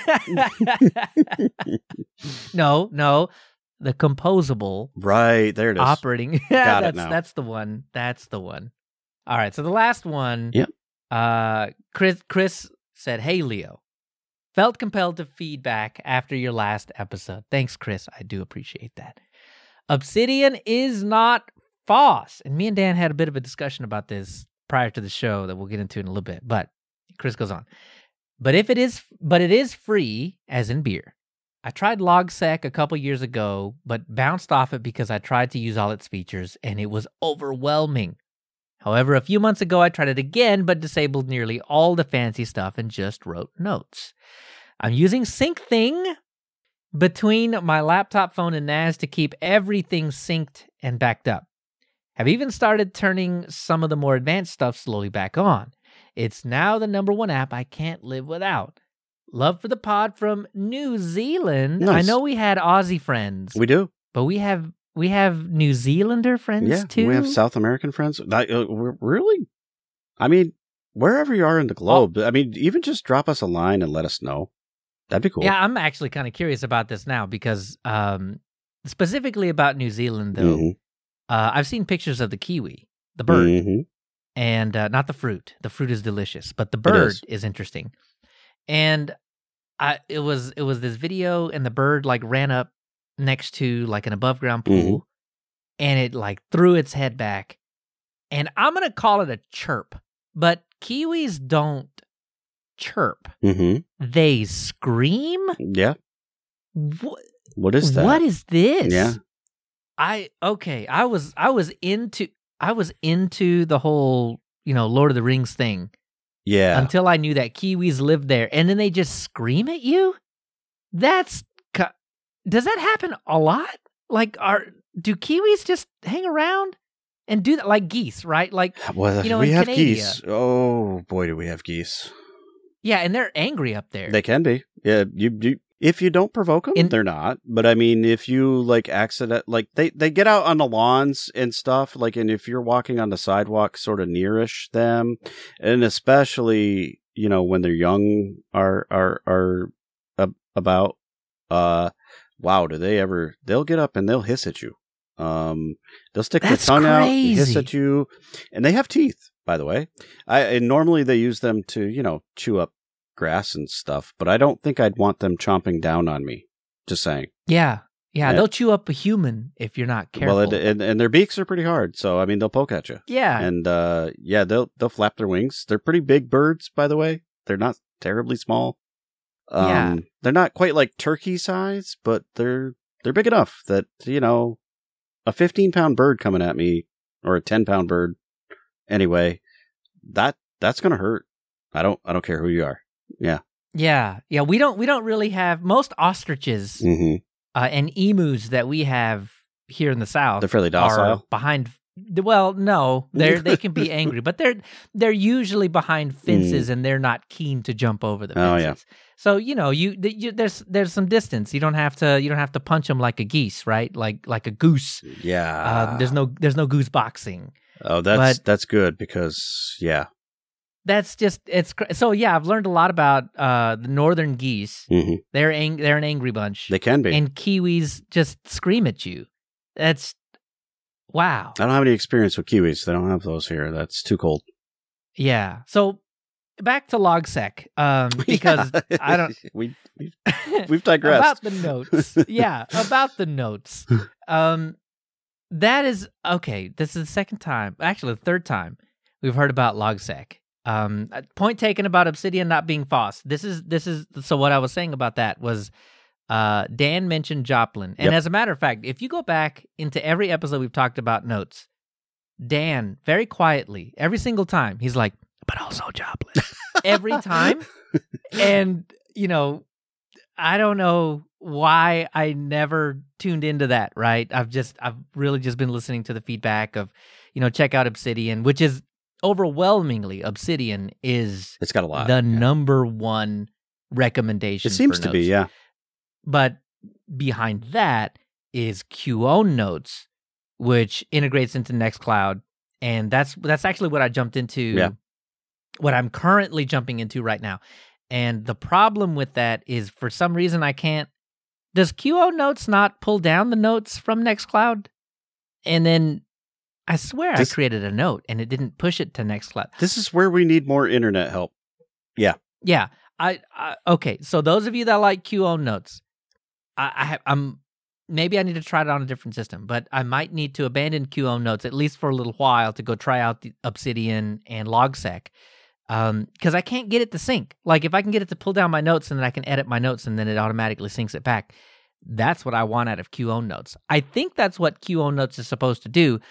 no, no, the composable right. There it is. operating. Got it that's now. that's the one. That's the one. All right. So the last one. Yep. Uh, Chris Chris said, "Hey Leo, felt compelled to feedback after your last episode. Thanks, Chris. I do appreciate that. Obsidian is not F O S." And me and Dan had a bit of a discussion about this prior to the show that we'll get into in a little bit. But Chris goes on. But if it is, but it is free, as in beer. I tried LogSec a couple years ago, but bounced off it because I tried to use all its features, and it was overwhelming. However, a few months ago, I tried it again, but disabled nearly all the fancy stuff and just wrote notes. I'm using SyncThing between my laptop, phone, and N A S to keep everything synced and backed up. Have even started turning some of the more advanced stuff slowly back on. It's now the number one app I can't live without. Love for the pod from New Zealand. Nice. I know we had Aussie friends, We do. but we have we have New Zealander friends Yeah. too. We have South American friends. That, uh, we're really, I mean, wherever you are in the globe, I mean, even just drop us a line and let us know. That'd be cool. Yeah, I'm actually kind of curious about this now because um, specifically about New Zealand, though, Mhm. uh, I've seen pictures of the kiwi, the bird, Mhm. and uh, not the fruit. The fruit is delicious, but the bird is. is interesting. And I, it was it was this video, and the bird like ran up next to like an above ground pool, Mhm. and it like threw its head back. And I'm gonna call it a chirp, but kiwis don't chirp; Mhm. they scream. Yeah. What? What is that? What is this? Yeah. I okay. I was I was into I was into the whole you know Lord of the Rings thing Yeah. until I knew that kiwis lived there, and then they just scream at you. That's cu- does that happen a lot? Like, are do kiwis just hang around and do that like geese? Right? Like, Well, you know, we in have Canada- geese. Oh boy, do we have geese. Yeah, and they're angry up there. They can be. Yeah, you, you if you don't provoke them, In- they're not. But I mean, if you like accident, like they, they get out on the lawns and stuff. Like, and if you're walking on the sidewalk, sort of nearish them, and especially you know when they're young, are are are uh, about. Uh, wow, do they ever? They'll get up and they'll hiss at you. Um, they'll stick That's their tongue crazy. out, hiss at you, and they have teeth. By the way, I and normally they use them to you know chew up grass and stuff, but I don't think I'd want them chomping down on me. Just saying. Yeah, yeah, Yeah. they'll chew up a human if you're not careful. Well, and, and and their beaks are pretty hard, so I mean they'll poke at you. yeah, And uh, yeah, they'll they'll flap their wings. They're pretty big birds, by the way. They're not terribly small. Um, Yeah. They're not quite like turkey size, but they're they're big enough that you know a fifteen pound bird coming at me or a ten pound bird. Anyway, that that's gonna hurt. I don't I don't care who you are. Yeah. yeah, yeah. We don't we don't really have most ostriches Mm-hmm. uh, and emus that we have here in the South. They're fairly are docile. behind. Well, no, they they can be angry, but they're they're usually behind fences and they're not keen to jump over the Oh, fences. yeah. So you know, you, you there's there's some distance. You don't have to you don't have to punch them like a geese, right? Like like a goose. Yeah. Uh, there's no there's no goose boxing. Oh, that's but- that's good because yeah. That's just it's cr- so yeah. I've learned a lot about uh, the northern geese. Mm-hmm. They're ang- they're an angry bunch, They can be. and kiwis just scream at you. That's wow. I don't have any experience with kiwis. They don't have those here. That's too cold. Yeah. So back to LogSec, um, because Yeah. I don't. we we've, we've digressed about the notes. Yeah, about the notes. Um, that is okay. This is the second time, actually the third time we've heard about LogSec. Um, point taken about Obsidian not being F O S. This is this is so. What I was saying about that was, uh, Dan mentioned Joplin, and Yep. as a matter of fact, if you go back into every episode we've talked about notes, Dan very quietly every single time he's like, but also Joplin every time, and you know, I don't know why I never tuned into that. Right? I've just I've really just been listening to the feedback of, you know, check out Obsidian, which is. Overwhelmingly, Obsidian is It's got a lot. the yeah. number one recommendation. It seems for to be, notes. yeah. But behind that is Q Own Notes, which integrates into Nextcloud, and that's that's actually what I jumped into. Yeah. What I'm currently jumping into right now, and the problem with that is for some reason I can't. Does Q Own Notes not pull down the notes from Nextcloud, and then? I swear This- I created a note and it didn't push it to Nextcloud. This is where we need more internet help. Yeah, I, I okay. So those of you that like Q Own Notes, I, I have, I'm maybe I need to try it on a different system, but I might need to abandon Q Own Notes at least for a little while to go try out the Obsidian and LogSec, um, because I can't get it to sync. Like if I can get it to pull down my notes and then I can edit my notes and then it automatically syncs it back. That's what I want out of Q Own Notes. I think that's what Q Own Notes is supposed to do.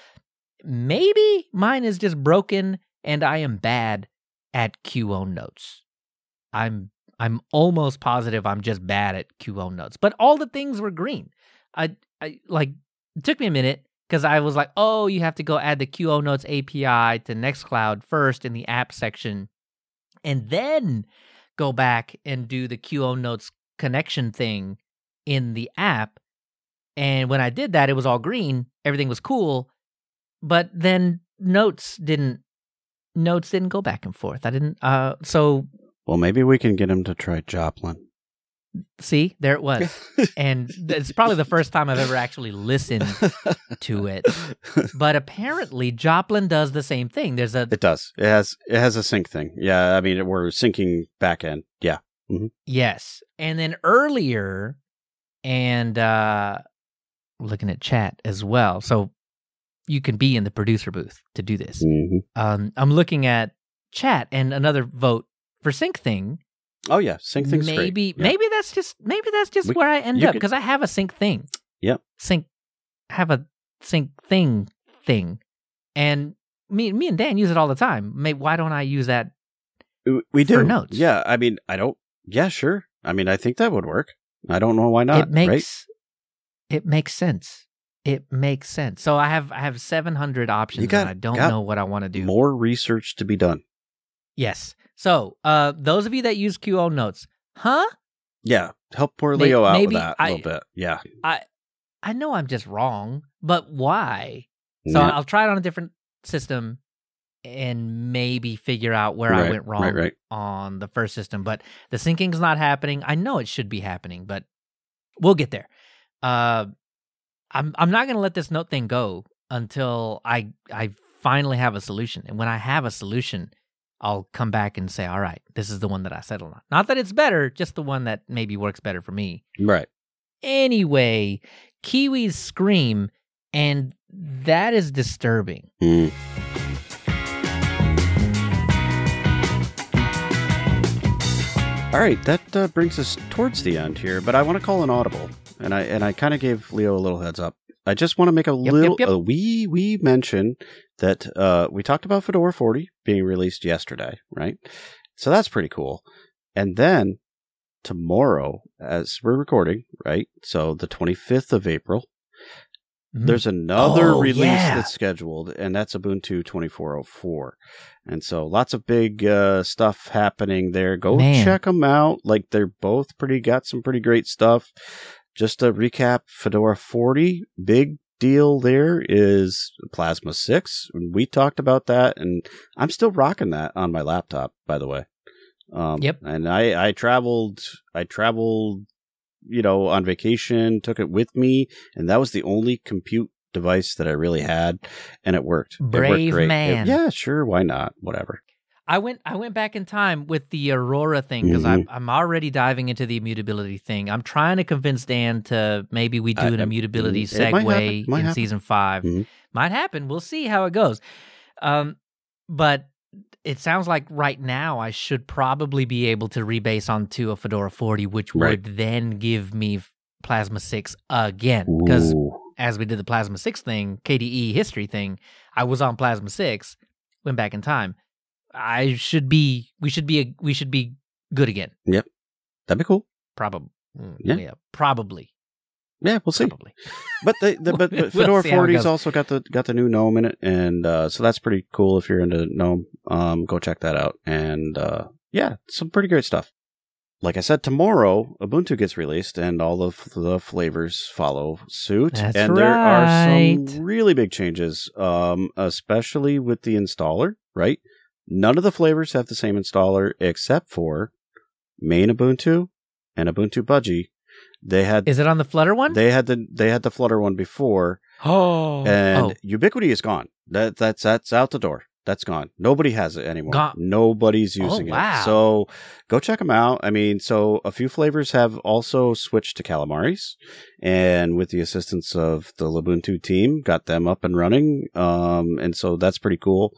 Maybe mine is just broken and I am bad at Q Own Notes. I'm I'm almost positive I'm just bad at Q Own Notes. But all the things were green. I I like it took me a minute because I was like, oh, you have to go add the Q Own Notes A P I to Nextcloud first in the app section, and then go back and do the Q Own Notes connection thing in the app. And when I did that, it was all green. Everything was cool. But then notes didn't notes didn't go back and forth. I didn't uh so Well, maybe we can get him to try Joplin. see, there it was. And it's probably the first time I've ever actually listened to it. But apparently Joplin does the same thing. There's a It does. It has it has a sync thing. Yeah, I mean we're syncing back end. Yeah. yes. And then earlier and uh looking at chat as well. So you can be in the producer booth to do this. Mm-hmm. Um, I'm looking at chat and another vote for Sync Thing. Oh yeah, sync thing's maybe great. Yeah. maybe that's just maybe that's just We- where I end you up could- because I have a Sync Thing. Yep. Sync have a Sync Thing thing, and me me and Dan use it all the time. Maybe why don't I use that? We- we do. for notes. Yeah, I mean I don't. Yeah, sure. I mean I think that would work. I don't know why not. it makes right? it makes sense. It makes sense. So I have I have seven hundred options, You got- and I don't got know what I want to do. More research to be done. Yes. So, uh, those of you that use Q O notes, huh? Yeah, help poor May- Leo out maybe with that a I- little bit. Yeah. I I know I'm just wrong, but why? So Yeah. I'll try it on a different system and maybe figure out where I Right, went wrong right, right. on the first system. But the syncing's not happening. I know it should be happening, but we'll get there. Uh, I'm I'm not gonna let this note thing go until I I finally have a solution. And when I have a solution, I'll come back and say, all right, this is the one that I settled on. Not that it's better, just the one that maybe works better for me. Right. Anyway, Kiwis scream, and that is disturbing. Mm. All right, that uh, brings us towards the end here, but I want to call an audible, and I and I kind of gave Leo a little heads up. I just want to make a Yep, little yep, yep. a wee wee mention that uh, we talked about Fedora forty being released yesterday, right? So that's pretty cool. And then tomorrow, as we're recording, right? So the twenty-fifth of April, Mhm. there's another Oh, release yeah. that's scheduled, and that's Ubuntu twenty-four oh four. And so lots of big uh, stuff happening there. Go Man. check them out. Like, they're both pretty, got some pretty great stuff. Just to recap, Fedora forty, big deal there is Plasma six. We talked about that, and I'm still rocking that on my laptop, by the way. Um, Yep. And I, I traveled, I traveled, you know, on vacation, took it with me, and that was the only compute device that I really had, and it worked. It worked Brave great. It- man. yeah, sure, why not? Whatever. I went I went back in time with the Aurora thing because Mhm. I'm I'm already diving into the immutability thing. I'm trying to convince Dan to maybe we do I- an I- immutability it might happen. segue Might in happen. season five. Mhm. Might happen. We'll see how it goes. Um, but it sounds like right now I should probably be able to rebase onto a Fedora forty, which Right. would then give me Plasma six again. Because Ooh. as we did the Plasma six thing, K D E history thing, I was on Plasma six, went back in time. I should be, we should be, we should be good again. That'd be cool. Probably. Yeah. yeah. Probably. Yeah, we'll see. Probably. But the, the but, but We'll Fedora see how it forty's goes. also got the got the new GNOME in it, and uh, so that's pretty cool. If you're into GNOME, um, go check that out. And uh, yeah, some pretty great stuff. Like I said, tomorrow Ubuntu gets released, and all of the flavors follow suit. That's and there are right. some really big changes, um, especially with the installer. Right, none of the flavors have the same installer except for main Ubuntu and Ubuntu Budgie. They had Is it on the Flutter one? they had the they had the Flutter one before, oh. and oh. Ubiquity is gone. That that's that's out the door. That's gone. Nobody has it anymore. Gone. Nobody's using Oh, wow. it. So go check them out. I mean, so a few flavors have also switched to Calamaris, and with the assistance of the Ubuntu team, got them up and running. Um, and so that's pretty cool.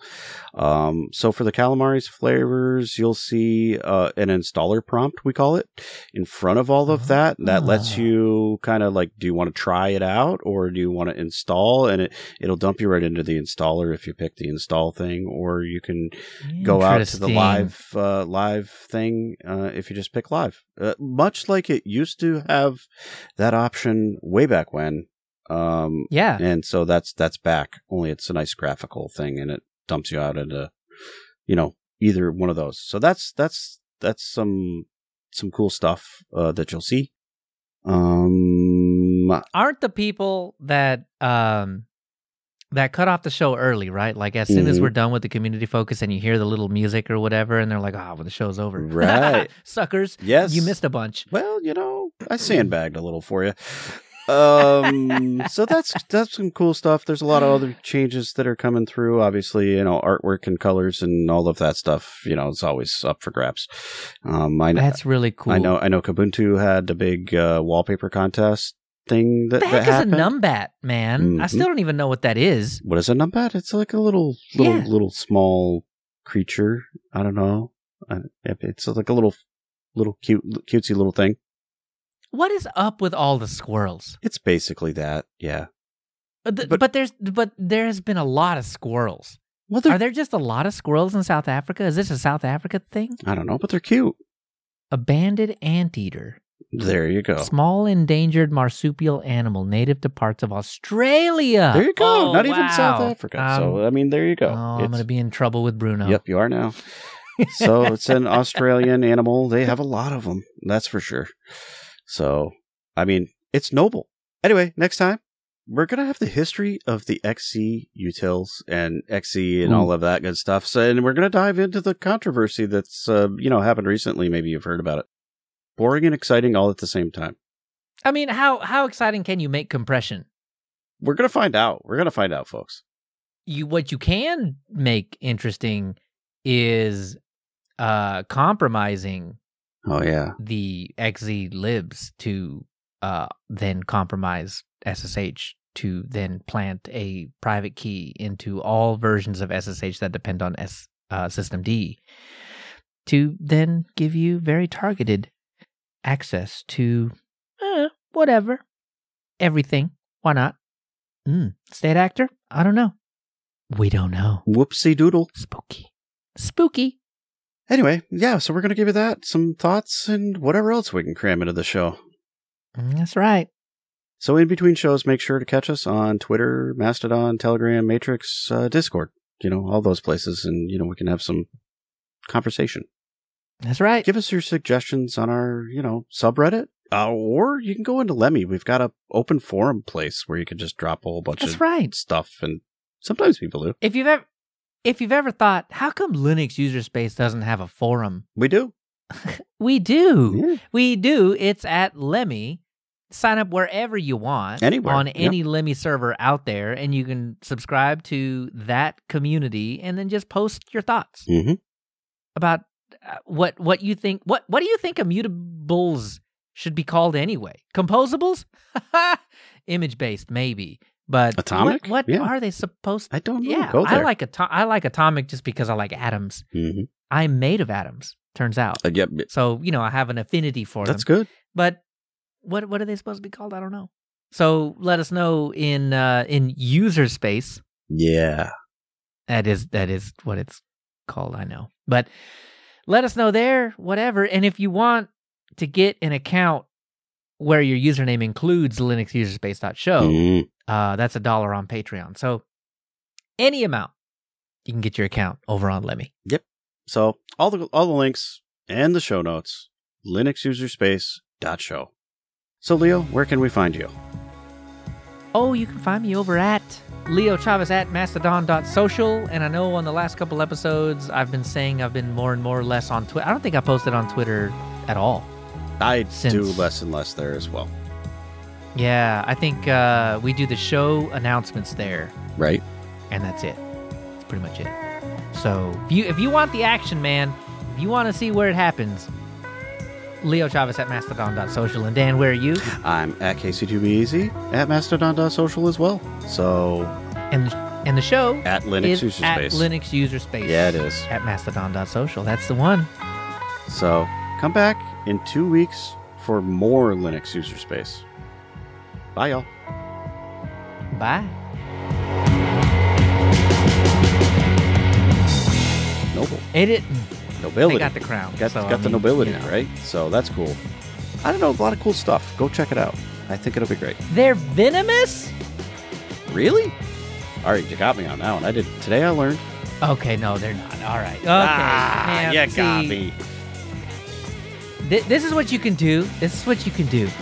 Um, so for the Calamaris flavors, you'll see uh, an installer prompt, we call it, in front of all of that. That lets Ah. you kind of like, do you want to try it out, or do you want to install? And it it'll dump you right into the installer if you pick the install thing, or you can go out to the Interesting. live uh, live thing uh, if you just pick live. Uh, much like it used to have that option way back when. Um, Yeah. and so that's that's back. Only it's a nice graphical thing, and it dumps you out into, you know, either one of those. So that's that's that's some some cool stuff uh, that you'll see. Um, Aren't the people that um that cut off the show early, right? Like as soon as Mhm. we're done with the community focus and you hear the little music or whatever, and they're like, "Ah, well, the show's over." Right. Suckers. yes, You missed a bunch. Well, you know, I sandbagged a little for you. Um, so that's that's some cool stuff. There's a lot of other changes that are coming through. Obviously, you know, artwork and colors and all of that stuff. You know, it's always up for grabs. Um, I know, That's really cool. I know, I know. Kubuntu had a big uh, wallpaper contest thing that, The that heck is a happened. numbat, man? I Mhm. still don't even know what that is. What is a numbat? It's like a little, little, Yeah. little small creature. I don't know. Uh, It's like a little, little cute, cutesy little thing. What is up with all the squirrels? It's basically that. Yeah. Uh, th- But- but, there's but there has been a lot of squirrels. Well, they're Are there just a lot of squirrels in South Africa? Is this a South Africa thing? I don't know, but they're cute. A banded anteater. There you go. Small endangered marsupial animal native to parts of Australia. There you go. Oh, Not even South wow. Africa. Um, so, I mean, there you go. Oh, I'm It's- going to be in trouble with Bruno. Yep, you are now. So it's an Australian animal. They have a lot of them. That's for sure. So, I mean, it's noble. Anyway, next time, we're going to have the history of the X C utils and X C and Ooh. all of that good stuff. So, and we're going to dive into the controversy that's, uh, you know, happened recently. Maybe you've heard about it. Boring and exciting all at the same time. I mean, how, how exciting can you make compression? We're going to find out. We're going to find out, folks. You, what you can make interesting is uh, compromising oh, yeah. the X Z libs to uh, then compromise S S H to then plant a private key into all versions of S S H that depend on S, uh, System D to then give you very targeted access to uh, whatever, everything. Why not? Mm, state actor? I don't know. We don't know. Whoopsie doodle. Spooky. Spooky. Anyway, yeah, so we're going to give you that, some thoughts, and whatever else we can cram into the show. That's right. So in between shows, make sure to catch us on Twitter, Mastodon, Telegram, Matrix, uh, Discord, you know, all those places, and, you know, we can have some conversation. That's right. Give us your suggestions on our, you know, subreddit, uh, or you can go into Lemmy. We've got a open forum place where you can just drop a whole bunch That's of right. stuff, and sometimes people do. If you've ever, if you've ever thought, how come Linux user space doesn't have a forum? We do. we do. Yeah. We do. It's at Lemmy. Sign up wherever you want. Anywhere. On yep. any Lemmy server out there, and you can subscribe to that community and then just post your thoughts mm-hmm. about uh, what what you think. What what do you think immutables should be called anyway? Composables? Image-based, maybe. But atomic? What, what yeah. are they supposed to? I don't know. Yeah, Go there. I like ato- I like atomic just because I like atoms. Mm-hmm. I'm made of atoms, turns out. Uh, yep. So, you know, I have an affinity for That's them. good. But what what are they supposed to be called? I don't know. So let us know in uh, in user space. Yeah. That is that is what it's called, I know. But let us know there, whatever. And if you want to get an account where your username includes Linux user space dot show, mm. uh, that's a dollar on Patreon. So any amount, you can get your account over on Lemmy. Yep. So all the all the links and the show notes, linux user space dot show. So Leo, where can we find you? Oh, you can find me over at Leo Chavez at mastodon dot social. And I know on the last couple episodes, I've been saying I've been more and more or less on Twitter. I don't think I posted on Twitter at all. I Since... do less and less there as well. Yeah, I think uh, we do the show announcements there. Right. And that's it. That's pretty much it. So if you, if you want the action, man, if you want to see where it happens, Leo Chavez at mastodon dot social. And Dan, where are you? I'm at K C two B Easy at mastodon dot social as well. So and and the show at Linux is User at Space. Linux User Space. Yeah, it is. At mastodon dot social. That's the one. So come back in two weeks for more Linux User Space. Bye, y'all. Bye. Noble. It. Nobility. They got the crown. Got, so, got I the mean, nobility, you know. right? So that's cool. I don't know, a lot of cool stuff. Go check it out. I think it'll be great. They're venomous? Really? All right, you got me on that one. I did. Today I learned. Okay, no, they're not. All right. Okay. Ah, Man, you see, got me. Th- this is what you can do. This is what you can do.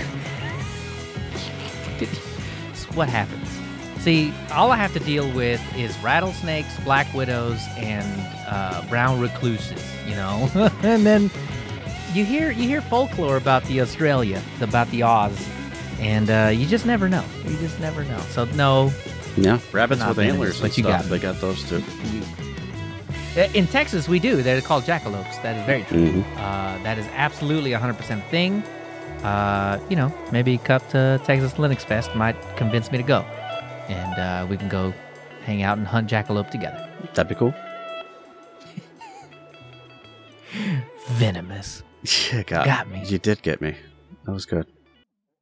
It's what happens. See, all I have to deal with is rattlesnakes, black widows, and uh, brown recluses, you know? And then you hear you hear folklore about the Australia, about the Oz, and uh, you just never know. You just never know. So, no. Yeah, rabbits Not with venomous, antlers but and you stuff. got They got those too. In Texas, we do. They're called jackalopes. That is very true. Mm-hmm. Uh, that is absolutely one hundred percent a thing. Uh, you know, maybe a cup to Texas Linux Fest might convince me to go. And uh, we can go hang out and hunt jackalope together. That'd be cool. Venomous. Yeah, got, Got me. You did get me. That was good.